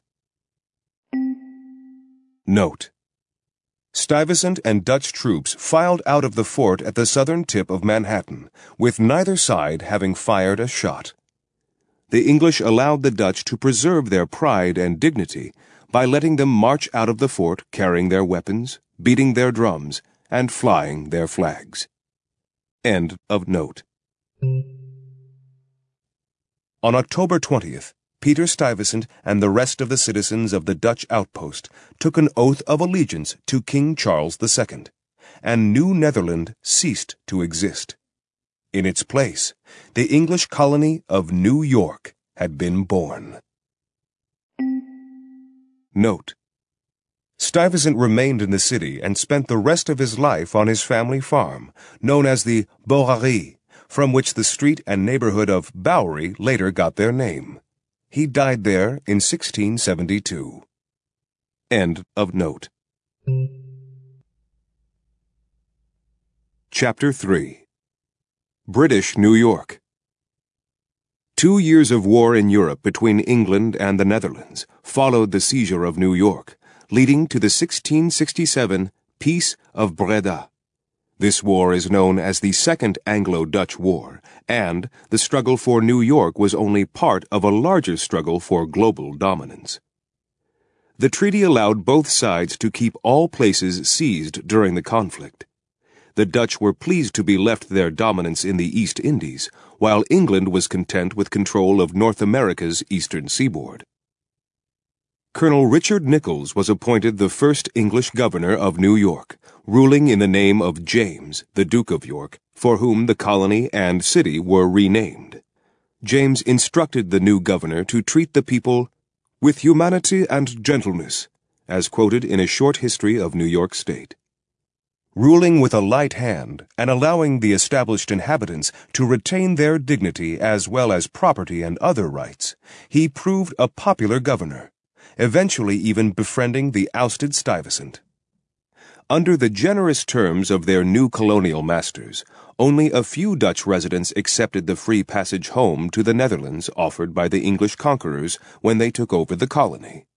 Note: Stuyvesant and Dutch troops filed out of the fort at the southern tip of Manhattan, with neither side having fired a shot. The English allowed the Dutch to preserve their pride and dignity by letting them march out of the fort carrying their weapons, beating their drums, and flying their flags. End of note. On October twentieth, Peter Stuyvesant and the rest of the citizens of the Dutch outpost took an oath of allegiance to King Charles the Second, and New Netherland ceased to exist. In its place, the English colony of New York had been born. Note: Stuyvesant remained in the city and spent the rest of his life on his family farm, known as the Bouwerie, from which the street and neighborhood of Bowery later got their name. He died there in sixteen seventy-two. End of note. Chapter three. British New York. Two years of war in Europe between England and the Netherlands followed the seizure of New York, leading to the sixteen sixty-seven Peace of Breda. This war is known as the Second Anglo-Dutch War, and the struggle for New York was only part of a larger struggle for global dominance. The treaty allowed both sides to keep all places seized during the conflict. The Dutch were pleased to be left their dominance in the East Indies, while England was content with control of North America's eastern seaboard. Colonel Richard Nicolls was appointed the first English governor of New York, ruling in the name of James, the Duke of York, for whom the colony and city were renamed. James instructed the new governor to treat the people with humanity and gentleness, as quoted in a short history of New York State. Ruling with a light hand and allowing the established inhabitants to retain their dignity as well as property and other rights, he proved a popular governor, eventually even befriending the ousted Stuyvesant. Under the generous terms of their new colonial masters, only a few Dutch residents accepted the free passage home to the Netherlands offered by the English conquerors when they took over the colony.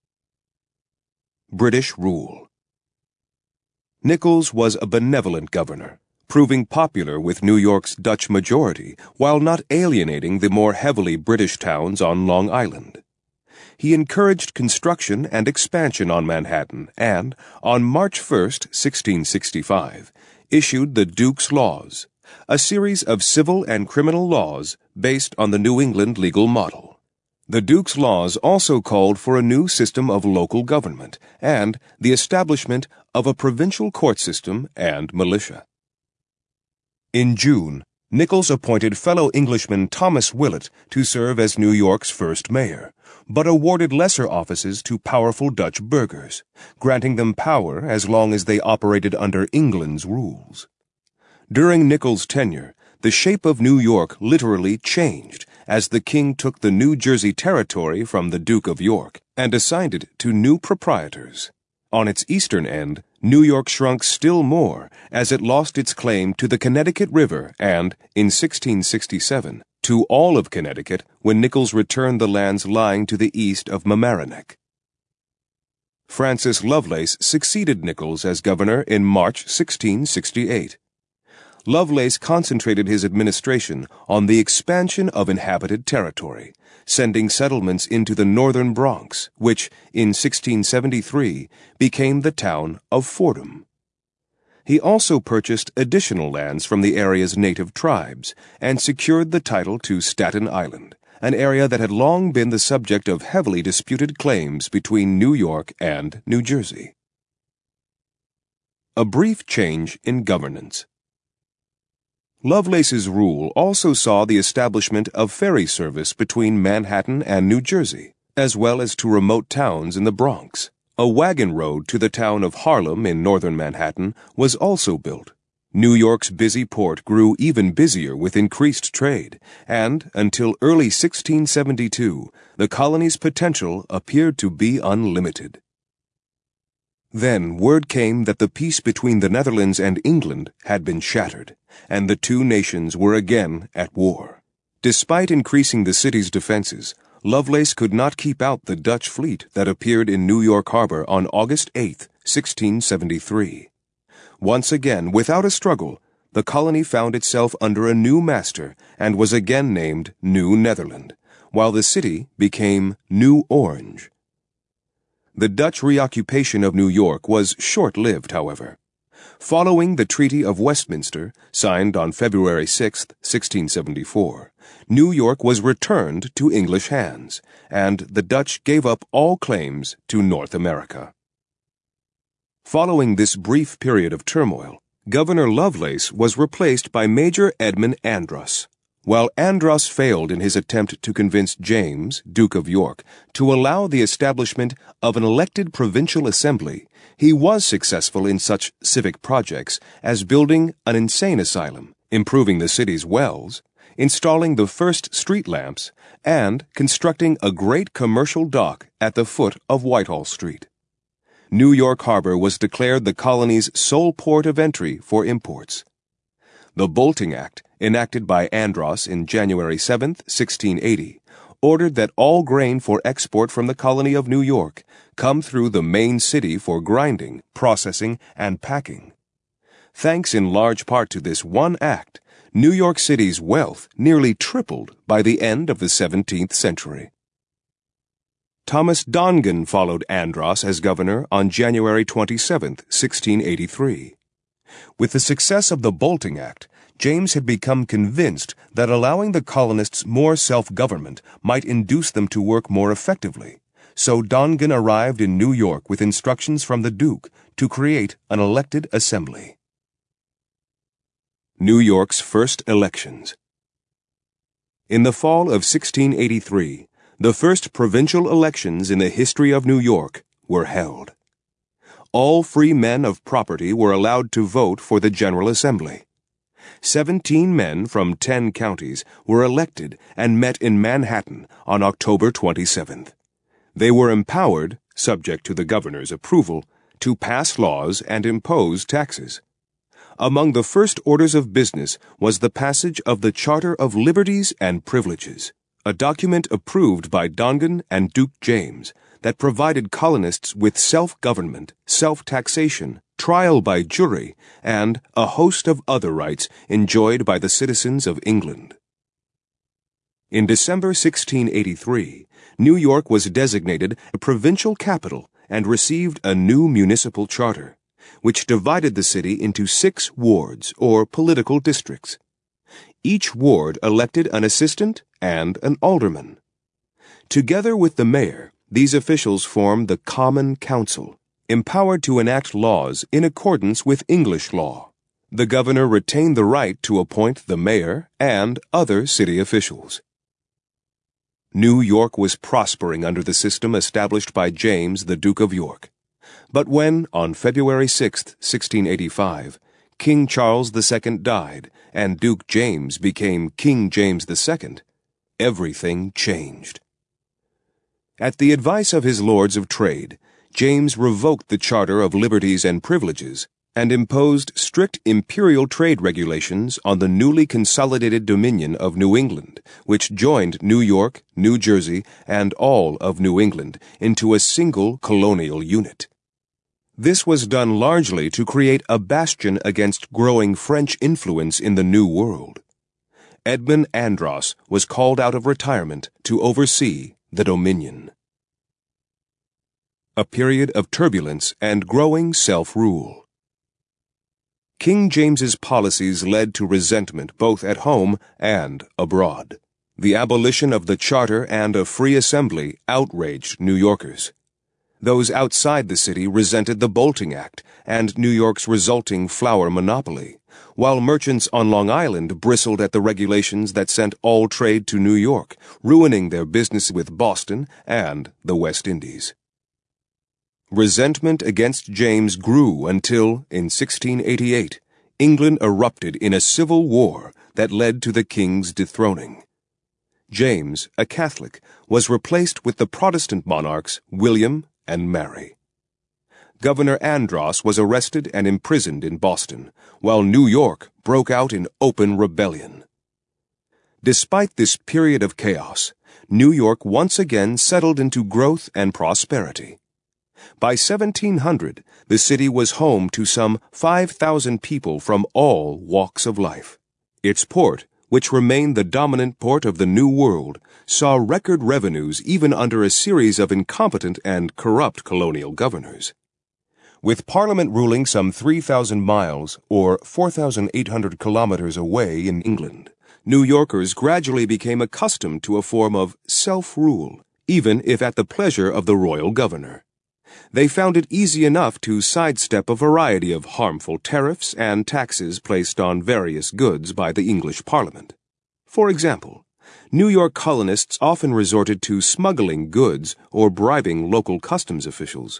British rule. Nicolls was a benevolent governor, proving popular with New York's Dutch majority while not alienating the more heavily British towns on Long Island. He encouraged construction and expansion on Manhattan and, on March first, sixteen sixty-five, issued the Duke's Laws, a series of civil and criminal laws based on the New England legal model. The Duke's Laws also called for a new system of local government and the establishment of a provincial court system and militia. In June, Nichols appointed fellow Englishman Thomas Willett to serve as New York's first mayor, but awarded lesser offices to powerful Dutch burghers, granting them power as long as they operated under England's rules. During Nichols' tenure, the shape of New York literally changed as the king took the New Jersey territory from the Duke of York and assigned it to new proprietors. On its eastern end, New York shrunk still more as it lost its claim to the Connecticut River and, in sixteen sixty-seven, to all of Connecticut when Nichols returned the lands lying to the east of Mamaroneck. Francis Lovelace succeeded Nichols as governor in March sixteen sixty-eight. Lovelace concentrated his administration on the expansion of inhabited territory, sending settlements into the northern Bronx, which, in sixteen seventy-three, became the town of Fordham. He also purchased additional lands from the area's native tribes and secured the title to Staten Island, an area that had long been the subject of heavily disputed claims between New York and New Jersey. A brief change in governance. Lovelace's rule also saw the establishment of ferry service between Manhattan and New Jersey, as well as to remote towns in the Bronx. A wagon road to the town of Harlem in northern Manhattan was also built. New York's busy port grew even busier with increased trade, and, until early sixteen seventy-two, the colony's potential appeared to be unlimited. Then word came that the peace between the Netherlands and England had been shattered, and the two nations were again at war. Despite increasing the city's defenses, Lovelace could not keep out the Dutch fleet that appeared in New York Harbor on August eighth, sixteen seventy-three. Once again, without a struggle, the colony found itself under a new master and was again named New Netherland, while the city became New Orange. The Dutch reoccupation of New York was short-lived, however. Following the Treaty of Westminster, signed on February sixth, sixteen seventy-four, New York was returned to English hands, and the Dutch gave up all claims to North America. Following this brief period of turmoil, Governor Lovelace was replaced by Major Edmund Andros. While Andros failed in his attempt to convince James, Duke of York, to allow the establishment of an elected provincial assembly, he was successful in such civic projects as building an insane asylum, improving the city's wells, installing the first street lamps, and constructing a great commercial dock at the foot of Whitehall Street. New York Harbor was declared the colony's sole port of entry for imports. The Bolting Act, enacted by Andros in January seventh, sixteen eighty, ordered that all grain for export from the colony of New York come through the main city for grinding, processing, and packing. Thanks in large part to this one act, New York City's wealth nearly tripled by the end of the seventeenth century. Thomas Dongan followed Andros as governor on January twenty-seventh, sixteen eighty-three. With the success of the Bolting Act, James had become convinced that allowing the colonists more self-government might induce them to work more effectively, so Dongan arrived in New York with instructions from the Duke to create an elected assembly. New York's first elections. In the fall of sixteen eighty-three, the first provincial elections in the history of New York were held. All free men of property were allowed to vote for the General Assembly. Seventeen men from ten counties were elected and met in Manhattan on October twenty-seventh. They were empowered, subject to the governor's approval, to pass laws and impose taxes. Among the first orders of business was the passage of the Charter of Liberties and Privileges, a document approved by Dongan and Duke James that provided colonists with self-government, self-taxation, trial by jury, and a host of other rights enjoyed by the citizens of England. In December sixteen eighty-three, New York was designated a provincial capital and received a new municipal charter, which divided the city into six wards or political districts. Each ward elected an assistant and an alderman. Together with the mayor, these officials formed the Common Council, empowered to enact laws in accordance with English law. The governor retained the right to appoint the mayor and other city officials. New York was prospering under the system established by James, the Duke of York. But when, on February sixth, sixteen eighty-five, King Charles the Second died and Duke James became King James the Second, everything changed. At the advice of his lords of trade, James revoked the Charter of Liberties and Privileges and imposed strict imperial trade regulations on the newly consolidated dominion of New England, which joined New York, New Jersey, and all of New England into a single colonial unit. This was done largely to create a bastion against growing French influence in the New World. Edmund Andros was called out of retirement to oversee the Dominion. A period of turbulence and growing self-rule. King James's policies led to resentment both at home and abroad. The abolition of the charter and a free assembly outraged New Yorkers. Those outside the city resented the Bolting Act and New York's resulting flour monopoly, while merchants on Long Island bristled at the regulations that sent all trade to New York, ruining their business with Boston and the West Indies. Resentment against James grew until, in sixteen eighty-eight, England erupted in a civil war that led to the king's dethroning. James, a Catholic, was replaced with the Protestant monarchs William and Mary. Governor Andros was arrested and imprisoned in Boston, while New York broke out in open rebellion. Despite this period of chaos, New York once again settled into growth and prosperity. By seventeen hundred, the city was home to some five thousand people from all walks of life. Its port, which remained the dominant port of the New World, saw record revenues even under a series of incompetent and corrupt colonial governors. With Parliament ruling some three thousand miles, or four thousand eight hundred kilometers away in England, New Yorkers gradually became accustomed to a form of self-rule, even if at the pleasure of the royal governor. They found it easy enough to sidestep a variety of harmful tariffs and taxes placed on various goods by the English Parliament. For example, New York colonists often resorted to smuggling goods or bribing local customs officials.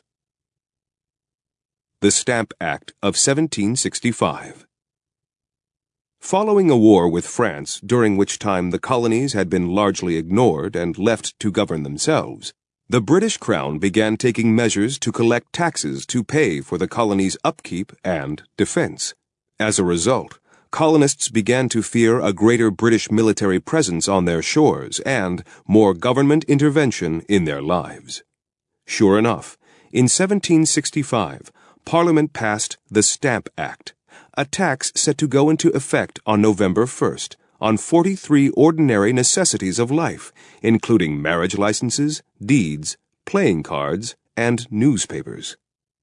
The Stamp Act of seventeen sixty-five. Following a war with France, during which time the colonies had been largely ignored and left to govern themselves, the British Crown began taking measures to collect taxes to pay for the colony's upkeep and defense. As a result, colonists began to fear a greater British military presence on their shores and more government intervention in their lives. Sure enough, in seventeen sixty-five, Parliament passed the Stamp Act, a tax set to go into effect on November first, on forty-three ordinary necessities of life, including marriage licenses, deeds, playing cards, and newspapers.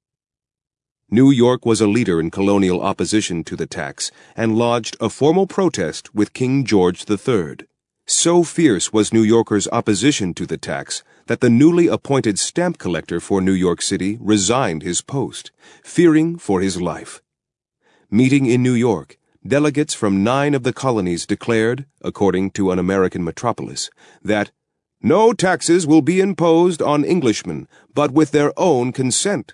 New York was a leader in colonial opposition to the tax and lodged a formal protest with King George the Third. So fierce was New Yorkers' opposition to the tax that the newly appointed stamp collector for New York City resigned his post, fearing for his life. Meeting in New York, delegates from nine of the colonies declared, according to an American metropolis, that no taxes will be imposed on Englishmen, but with their own consent.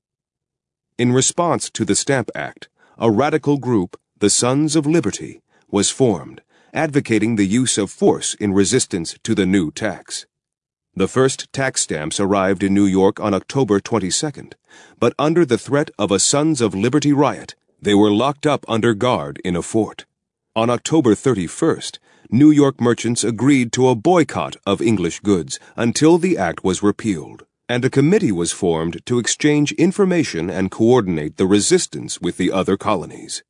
In response to the Stamp Act, a radical group, the Sons of Liberty, was formed, advocating the use of force in resistance to the new tax. The first tax stamps arrived in New York on October twenty-second, but under the threat of a Sons of Liberty riot, they were locked up under guard in a fort. On October thirty-first, New York merchants agreed to a boycott of English goods until the act was repealed, and a committee was formed to exchange information and coordinate the resistance with the other colonies.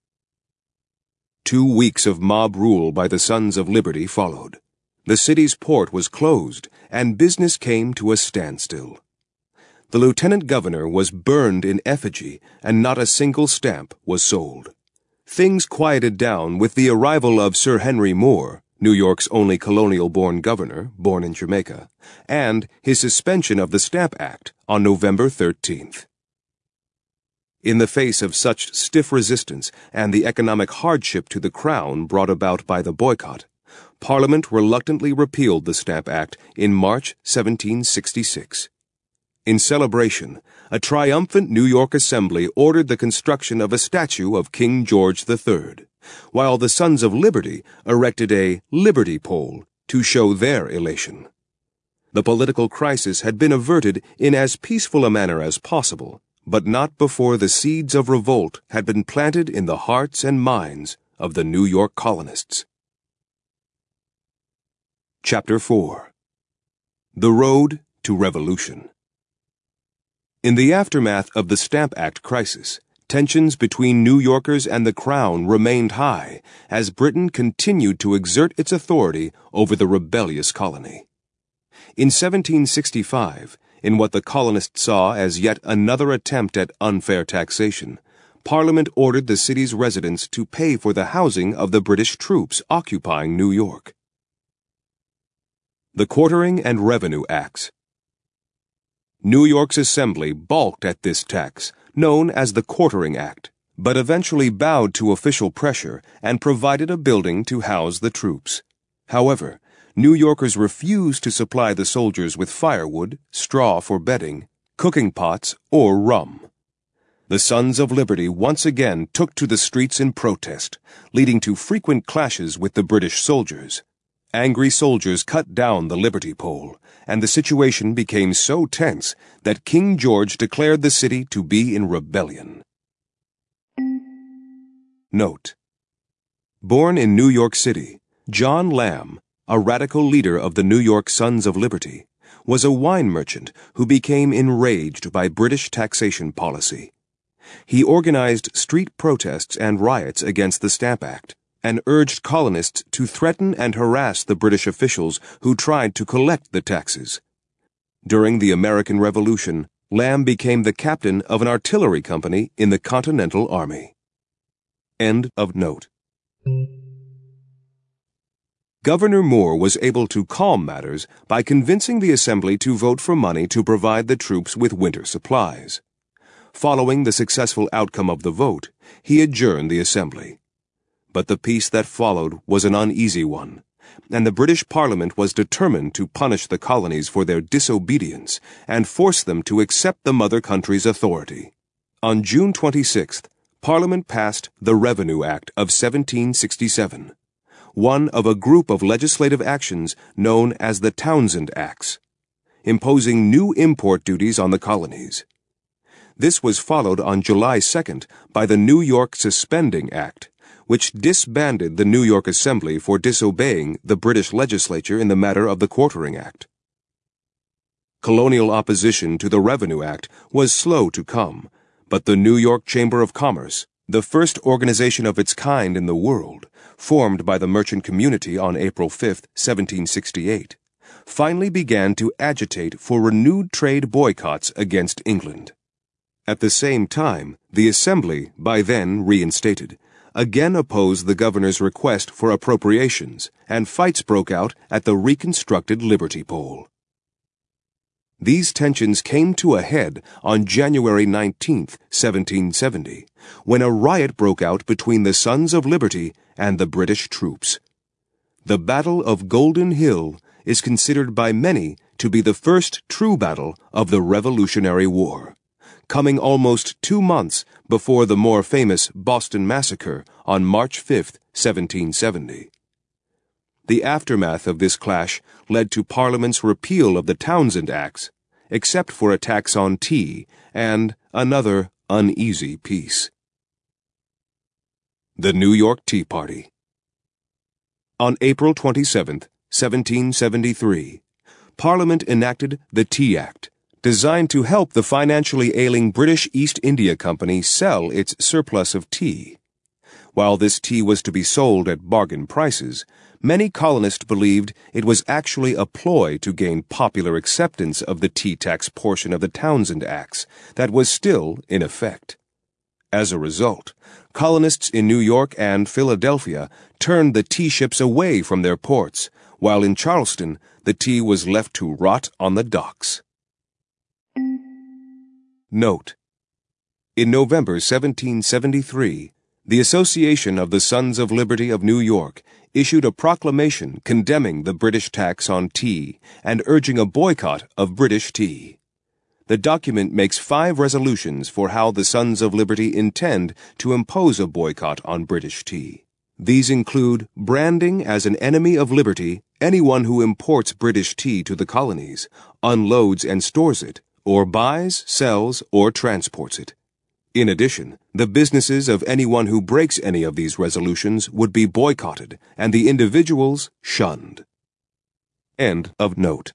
Two weeks of mob rule by the Sons of Liberty followed. The city's port was closed, and business came to a standstill. The lieutenant governor was burned in effigy, and not a single stamp was sold. Things quieted down with the arrival of Sir Henry Moore, New York's only colonial-born governor, born in Jamaica, and his suspension of the Stamp Act on November thirteenth. In the face of such stiff resistance and the economic hardship to the Crown brought about by the boycott, Parliament reluctantly repealed the Stamp Act in March seventeen sixty-six. In celebration, a triumphant New York Assembly ordered the construction of a statue of King George the Third, while the Sons of Liberty erected a Liberty Pole to show their elation. The political crisis had been averted in as peaceful a manner as possible, but not before the seeds of revolt had been planted in the hearts and minds of the New York colonists. Chapter four. The Road to Revolution. In the aftermath of the Stamp Act crisis, tensions between New Yorkers and the Crown remained high as Britain continued to exert its authority over the rebellious colony. In seventeen sixty-five, in what the colonists saw as yet another attempt at unfair taxation, Parliament ordered the city's residents to pay for the housing of the British troops occupying New York. The Quartering and Revenue Acts. New York's Assembly balked at this tax, known as the Quartering Act, but eventually bowed to official pressure and provided a building to house the troops. However, New Yorkers refused to supply the soldiers with firewood, straw for bedding, cooking pots, or rum. The Sons of Liberty once again took to the streets in protest, leading to frequent clashes with the British soldiers. Angry soldiers cut down the Liberty Pole, and the situation became so tense that King George declared the city to be in rebellion. Note: Born in New York City, John Lamb, a radical leader of the New York Sons of Liberty, was a wine merchant who became enraged by British taxation policy. He organized street protests and riots against the Stamp Act, and urged colonists to threaten and harass the British officials who tried to collect the taxes. During the American Revolution, Lamb became the captain of an artillery company in the Continental Army. End of note. Governor Moore was able to calm matters by convincing the Assembly to vote for money to provide the troops with winter supplies. Following the successful outcome of the vote, he adjourned the Assembly. But the peace that followed was an uneasy one, and the British Parliament was determined to punish the colonies for their disobedience and force them to accept the mother country's authority. On June twenty-sixth, Parliament passed the Revenue Act of seventeen sixty-seven, one of a group of legislative actions known as the Townshend Acts, imposing new import duties on the colonies. This was followed on July second by the New York Suspending Act, which disbanded the New York Assembly for disobeying the British legislature in the matter of the Quartering Act. Colonial opposition to the Revenue Act was slow to come, but the New York Chamber of Commerce, the first organization of its kind in the world, formed by the merchant community on April fifth, seventeen sixty-eight, finally began to agitate for renewed trade boycotts against England. At the same time, the Assembly, by then reinstated, again opposed the governor's request for appropriations, and fights broke out at the reconstructed Liberty Pole. These tensions came to a head on January nineteenth, seventeen seventy, when a riot broke out between the Sons of Liberty and the British troops. The Battle of Golden Hill is considered by many to be the first true battle of the Revolutionary War, coming almost two months before the more famous Boston Massacre on March fifth, seventeen seventy. The aftermath of this clash led to Parliament's repeal of the Townshend Acts, except for a tax on tea and another uneasy peace. The New York Tea Party. On April twenty-seventh, seventeen seventy-three, Parliament enacted the Tea Act, designed to help the financially ailing British East India Company sell its surplus of tea. While this tea was to be sold at bargain prices, many colonists believed it was actually a ploy to gain popular acceptance of the tea tax portion of the Townshend Acts that was still in effect. As a result, colonists in New York and Philadelphia turned the tea ships away from their ports, while in Charleston the tea was left to rot on the docks. Note: In November seventeen seventy-three, the Association of the Sons of Liberty of New York issued a proclamation condemning the British tax on tea and urging a boycott of British tea. The document makes five resolutions for how the Sons of Liberty intend to impose a boycott on British tea. These include branding as an enemy of liberty anyone who imports British tea to the colonies, unloads and stores it, or buys, sells, or transports it. In addition, the businesses of anyone who breaks any of these resolutions would be boycotted and the individuals shunned. End of note.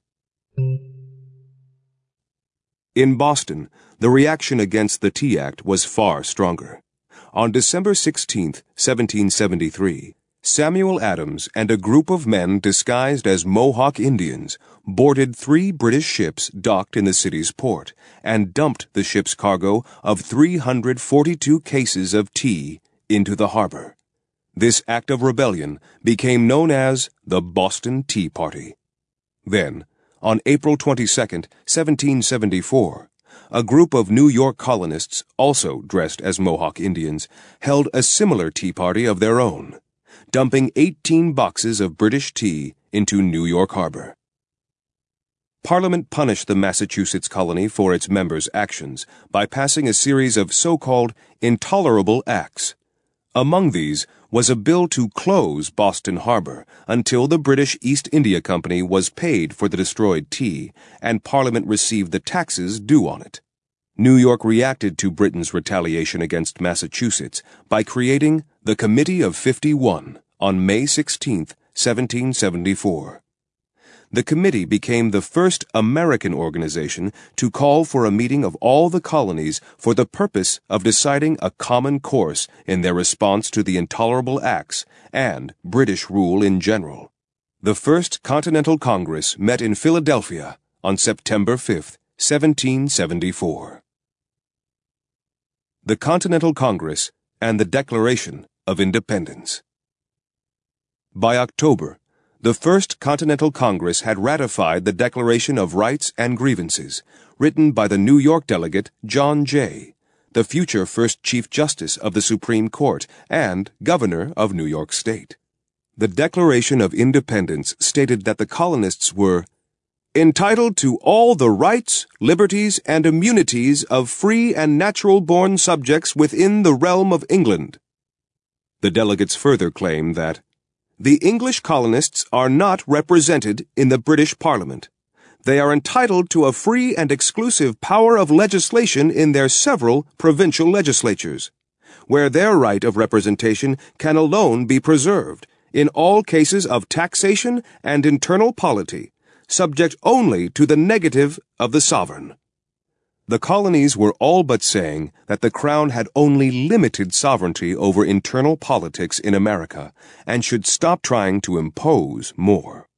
In Boston, the reaction against the Tea Act was far stronger. On December sixteenth, seventeen seventy-three, Samuel Adams and a group of men disguised as Mohawk Indians boarded three British ships docked in the city's port and dumped the ship's cargo of three hundred forty-two cases of tea into the harbor. This act of rebellion became known as the Boston Tea Party. Then, on April twenty-second, seventeen seventy-four, a group of New York colonists, also dressed as Mohawk Indians, held a similar tea party of their own, dumping eighteen boxes of British tea into New York Harbor. Parliament punished the Massachusetts colony for its members' actions by passing a series of so-called intolerable acts. Among these was a bill to close Boston Harbor until the British East India Company was paid for the destroyed tea and Parliament received the taxes due on it. New York reacted to Britain's retaliation against Massachusetts by creating the Committee of fifty-one on May sixteenth, seventeen seventy-four. The committee became the first American organization to call for a meeting of all the colonies for the purpose of deciding a common course in their response to the intolerable acts and British rule in general. The First Continental Congress met in Philadelphia on September fifth, seventeen seventy-four. The Continental Congress and the Declaration of Independence. By October, the First Continental Congress had ratified the Declaration of Rights and Grievances, written by the New York delegate John Jay, the future first Chief Justice of the Supreme Court and Governor of New York State. The Declaration of Independence stated that the colonists were entitled to all the rights, liberties, and immunities of free and natural-born subjects within the realm of England. The delegates further claimed that the English colonists are not represented in the British Parliament. They are entitled to a free and exclusive power of legislation in their several provincial legislatures, where their right of representation can alone be preserved in all cases of taxation and internal polity, subject only to the negative of the sovereign. The colonies were all but saying that the Crown had only limited sovereignty over internal politics in America and should stop trying to impose more.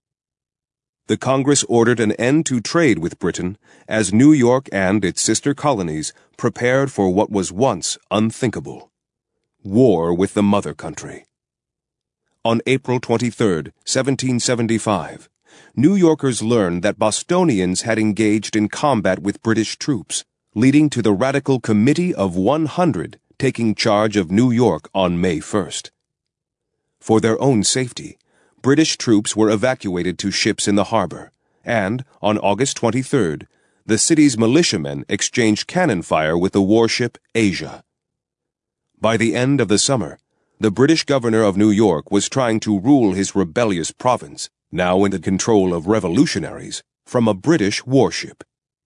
The Congress ordered an end to trade with Britain as New York and its sister colonies prepared for what was once unthinkable: war with the mother country. On April twenty-third, seventeen seventy-five, New Yorkers learned that Bostonians had engaged in combat with British troops, leading to the Radical Committee of one hundred taking charge of New York on May first. For their own safety, British troops were evacuated to ships in the harbor, and, on August twenty-third, the city's militiamen exchanged cannon fire with the warship Asia. By the end of the summer, the British governor of New York was trying to rule his rebellious province, now in the control of revolutionaries, from a British warship.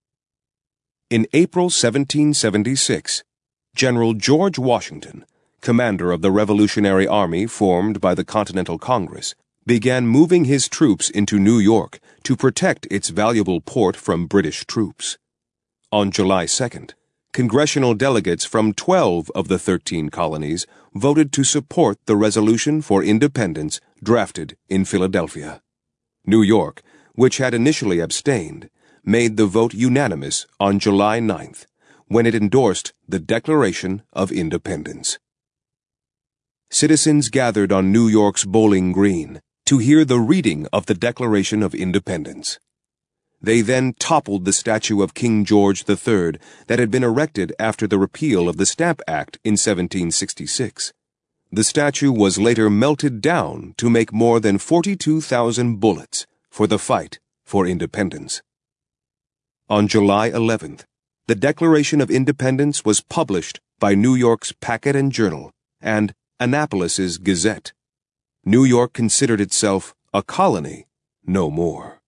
In April seventeen seventy-six, General George Washington, commander of the Revolutionary Army formed by the Continental Congress, began moving his troops into New York to protect its valuable port from British troops. On July second, congressional delegates from twelve of the thirteen colonies voted to support the resolution for independence drafted in Philadelphia. New York, which had initially abstained, made the vote unanimous on July ninth, when it endorsed the Declaration of Independence. Citizens gathered on New York's Bowling Green to hear the reading of the Declaration of Independence. They then toppled the statue of King George the Third that had been erected after the repeal of the Stamp Act in seventeen sixty-six. The statue was later melted down to make more than forty-two thousand bullets for the fight for independence. On July eleventh, the Declaration of Independence was published by New York's Packet and Journal and Annapolis's Gazette. New York considered itself a colony no more.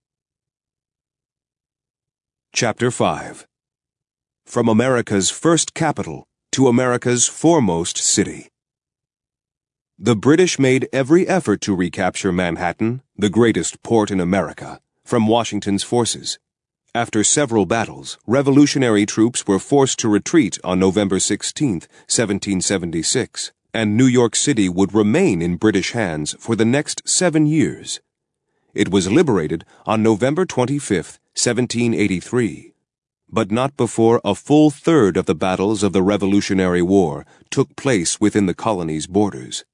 Chapter five. From America's First Capital to America's Foremost City. The British made every effort to recapture Manhattan, the greatest port in America, from Washington's forces. After several battles, revolutionary troops were forced to retreat on November sixteenth, seventeen seventy-six, and New York City would remain in British hands for the next seven years. It was liberated on November twenty-fifth, seventeen eighty-three, but not before a full third of the battles of the Revolutionary War took place within the colony's borders.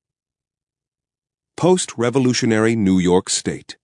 Post-Revolutionary New York State.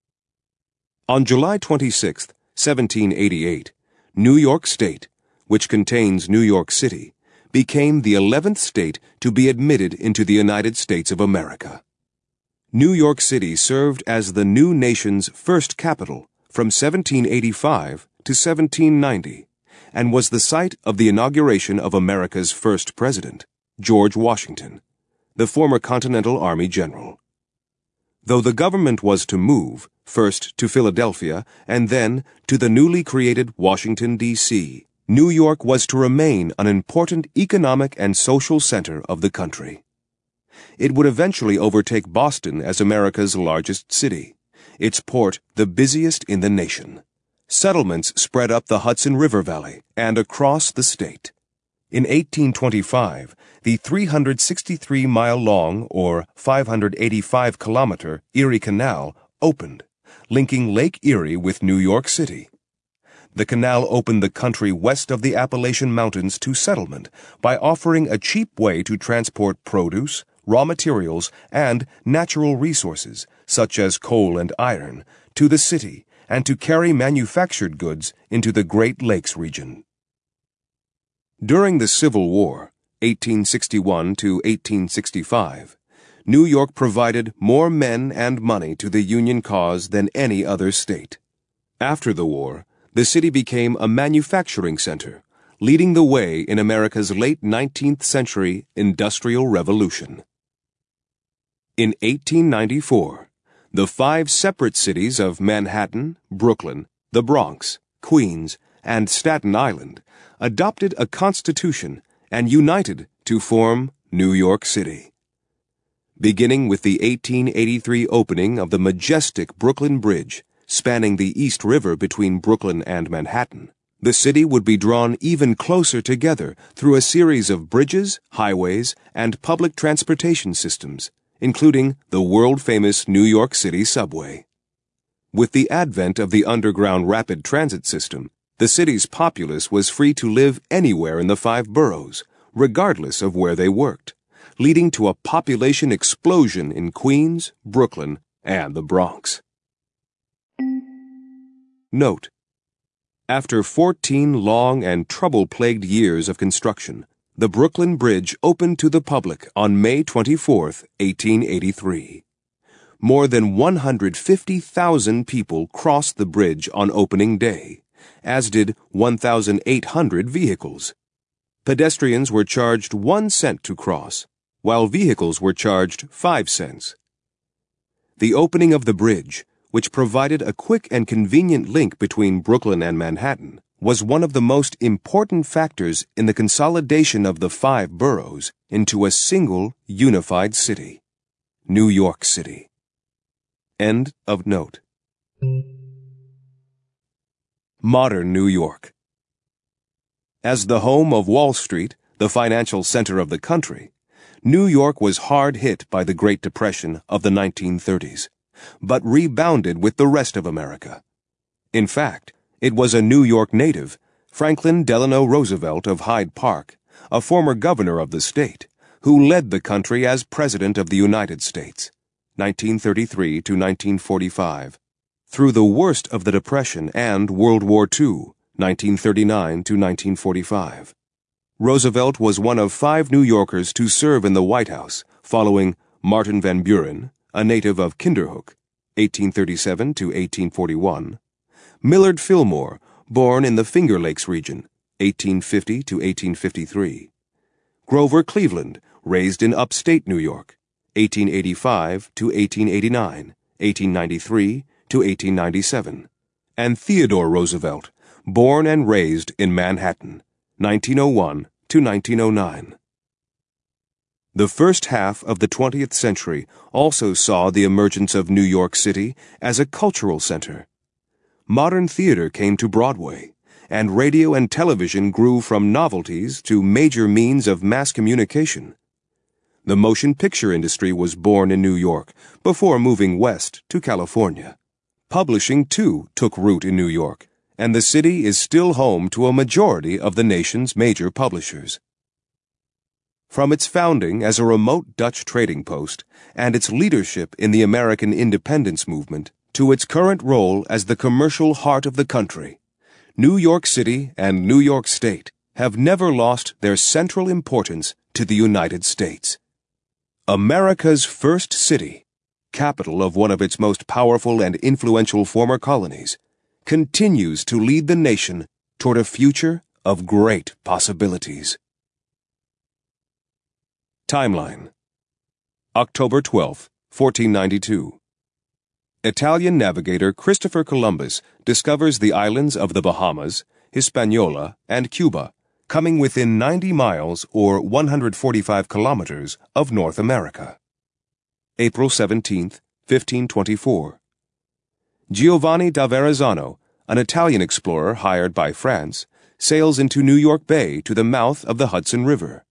On July twenty-sixth, seventeen eighty-eight, New York State, which contains New York City, became the eleventh state to be admitted into the United States of America. New York City served as the new nation's first capital from seventeen eighty-five to seventeen ninety, and was the site of the inauguration of America's first president, George Washington, the former Continental Army General. Though the government was to move, first to Philadelphia and then to the newly created Washington, D C, New York was to remain an important economic and social center of the country. It would eventually overtake Boston as America's largest city, its port the busiest in the nation. Settlements spread up the Hudson River Valley and across the state. In eighteen twenty-five, the three hundred sixty-three mile long, or five hundred eighty-five kilometer, Erie Canal opened, linking Lake Erie with New York City. The canal opened the country west of the Appalachian Mountains to settlement by offering a cheap way to transport produce, raw materials, and natural resources, such as coal and iron, to the city and to carry manufactured goods into the Great Lakes region. During the Civil War, eighteen sixty-one to eighteen sixty-five, New York provided more men and money to the Union cause than any other state. After the war, the city became a manufacturing center, leading the way in America's late nineteenth century industrial revolution. In eighteen ninety-four, the five separate cities of Manhattan, Brooklyn, the Bronx, Queens, and Staten Island adopted a constitution and united to form New York City. Beginning with the eighteen eighty-three opening of the majestic Brooklyn Bridge, spanning the East River between Brooklyn and Manhattan, the city would be drawn even closer together through a series of bridges, highways, and public transportation systems, including the world-famous New York City subway. With the advent of the underground rapid transit system, the city's populace was free to live anywhere in the five boroughs, regardless of where they worked, leading to a population explosion in Queens, Brooklyn, and the Bronx. Note: after fourteen long and trouble-plagued years of construction, the Brooklyn Bridge opened to the public on May twenty-fourth, eighteen eighty-three. More than one hundred fifty thousand people crossed the bridge on opening day, as did one thousand eight hundred vehicles. Pedestrians were charged one cent to cross, while vehicles were charged five cents. The opening of the bridge, which provided a quick and convenient link between Brooklyn and Manhattan, was one of the most important factors in the consolidation of the five boroughs into a single unified city, New York City. End of note. Modern New York. As the home of Wall Street, the financial center of the country, New York was hard hit by the Great Depression of the nineteen thirties, but rebounded with the rest of America. In fact, it was a New York native, Franklin Delano Roosevelt of Hyde Park, a former governor of the state, who led the country as President of the United States, nineteen thirty-three to nineteen forty-five, through the worst of the Depression and World War Two, nineteen thirty-nine to nineteen forty-five. Roosevelt was one of five New Yorkers to serve in the White House, following Martin Van Buren, a native of Kinderhook, eighteen thirty-seven to eighteen forty-one, Millard Fillmore, born in the Finger Lakes region, eighteen fifty to eighteen fifty-three, Grover Cleveland, raised in upstate New York, eighteen eighty-five to eighteen eighty-nine, eighteen ninety-three to eighteen ninety-seven, and Theodore Roosevelt, born and raised in Manhattan, nineteen oh one to nineteen oh nine. The first half of the twentieth century also saw the emergence of New York City as a cultural center. Modern theater came to Broadway, and radio and television grew from novelties to major means of mass communication. The motion picture industry was born in New York before moving west to California. Publishing, too, took root in New York, and the city is still home to a majority of the nation's major publishers. From its founding as a remote Dutch trading post and its leadership in the American independence movement to its current role as the commercial heart of the country, New York City and New York State have never lost their central importance to the United States. America's first city, capital of one of its most powerful and influential former colonies, continues to lead the nation toward a future of great possibilities. Timeline. October twelfth, fourteen ninety-two. Italian navigator Christopher Columbus discovers the islands of the Bahamas, Hispaniola, and Cuba, coming within ninety miles or one hundred forty-five kilometers of North America. April seventeenth, fifteen twenty-four. Giovanni da Verrazzano, an Italian explorer hired by France, sails into New York Bay to the mouth of the Hudson River.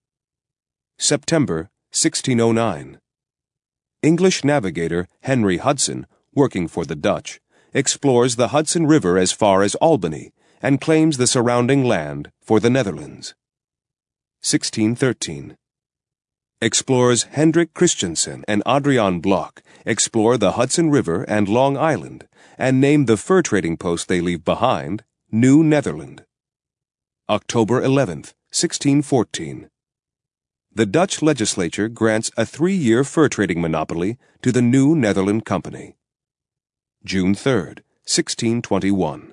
September sixteen oh nine. English navigator Henry Hudson, working for the Dutch, explores the Hudson River as far as Albany and claims the surrounding land for the Netherlands. sixteen thirteen. Explorers Hendrik Christensen and Adriaan Block explore the Hudson River and Long Island and name the fur trading post they leave behind New Netherland. October eleventh, sixteen fourteen. The Dutch legislature grants a three-year fur trading monopoly to the New Netherland Company. June third, sixteen twenty-one.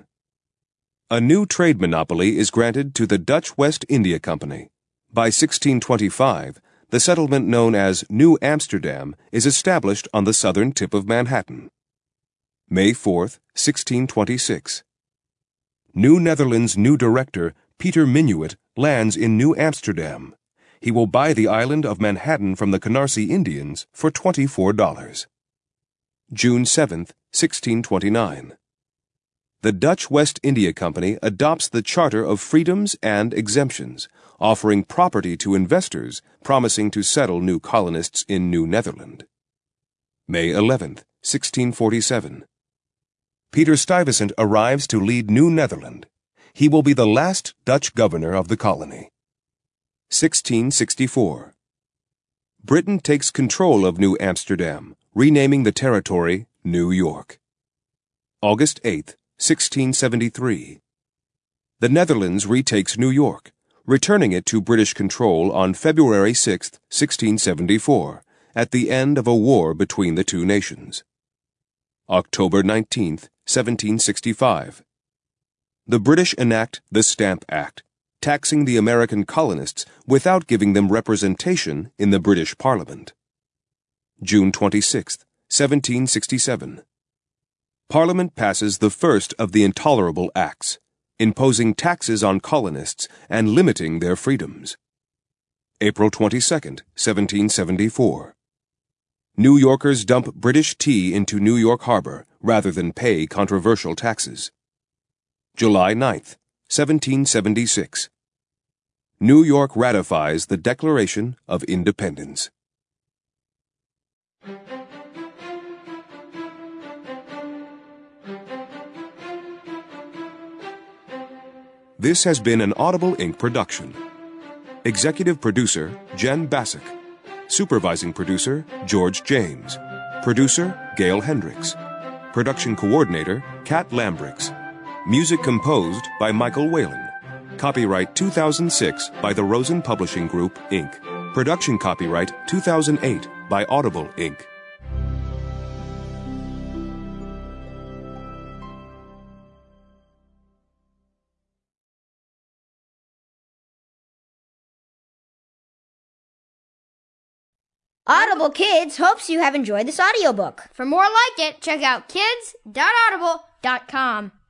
A new trade monopoly is granted to the Dutch West India Company. By sixteen twenty-five, the settlement known as New Amsterdam is established on the southern tip of Manhattan. May fourth, sixteen twenty-six. New Netherland's new director, Peter Minuit, lands in New Amsterdam. He will buy the island of Manhattan from the Canarsie Indians for twenty-four dollars. June seventh, sixteen twenty-nine. The Dutch West India Company adopts the Charter of Freedoms and Exemptions, offering property to investors promising to settle new colonists in New Netherland. May eleventh, sixteen forty-seven. Peter Stuyvesant arrives to lead New Netherland. He will be the last Dutch governor of the colony. sixteen sixty-four. Britain takes control of New Amsterdam, renaming the territory New York. August eighth, sixteen seventy-three. The Netherlands retakes New York, returning it to British control on February sixth, sixteen seventy-four, at the end of a war between the two nations. October nineteenth, seventeen sixty-five. The British enact the Stamp Act, taxing the American colonists without giving them representation in the British Parliament. June twenty-sixth, seventeen sixty-seven. Parliament passes the first of the Intolerable Acts, imposing taxes on colonists and limiting their freedoms. April twenty-second, seventeen seventy-four. New Yorkers dump British tea into New York Harbor rather than pay controversial taxes. July ninth, seventeen seventy-six. New York ratifies the Declaration of Independence. This has been an Audible Incorporated production. Executive producer, Jen Bassick. Supervising producer, George James. Producer, Gail Hendricks. Production coordinator, Kat Lambrix. Music composed by Michael Whalen. Copyright two thousand six by the Rosen Publishing Group, Incorporated. Production copyright two thousand eight by Audible, Incorporated. Audible Kids hopes you have enjoyed this audiobook. For more like it, check out kids dot audible dot com.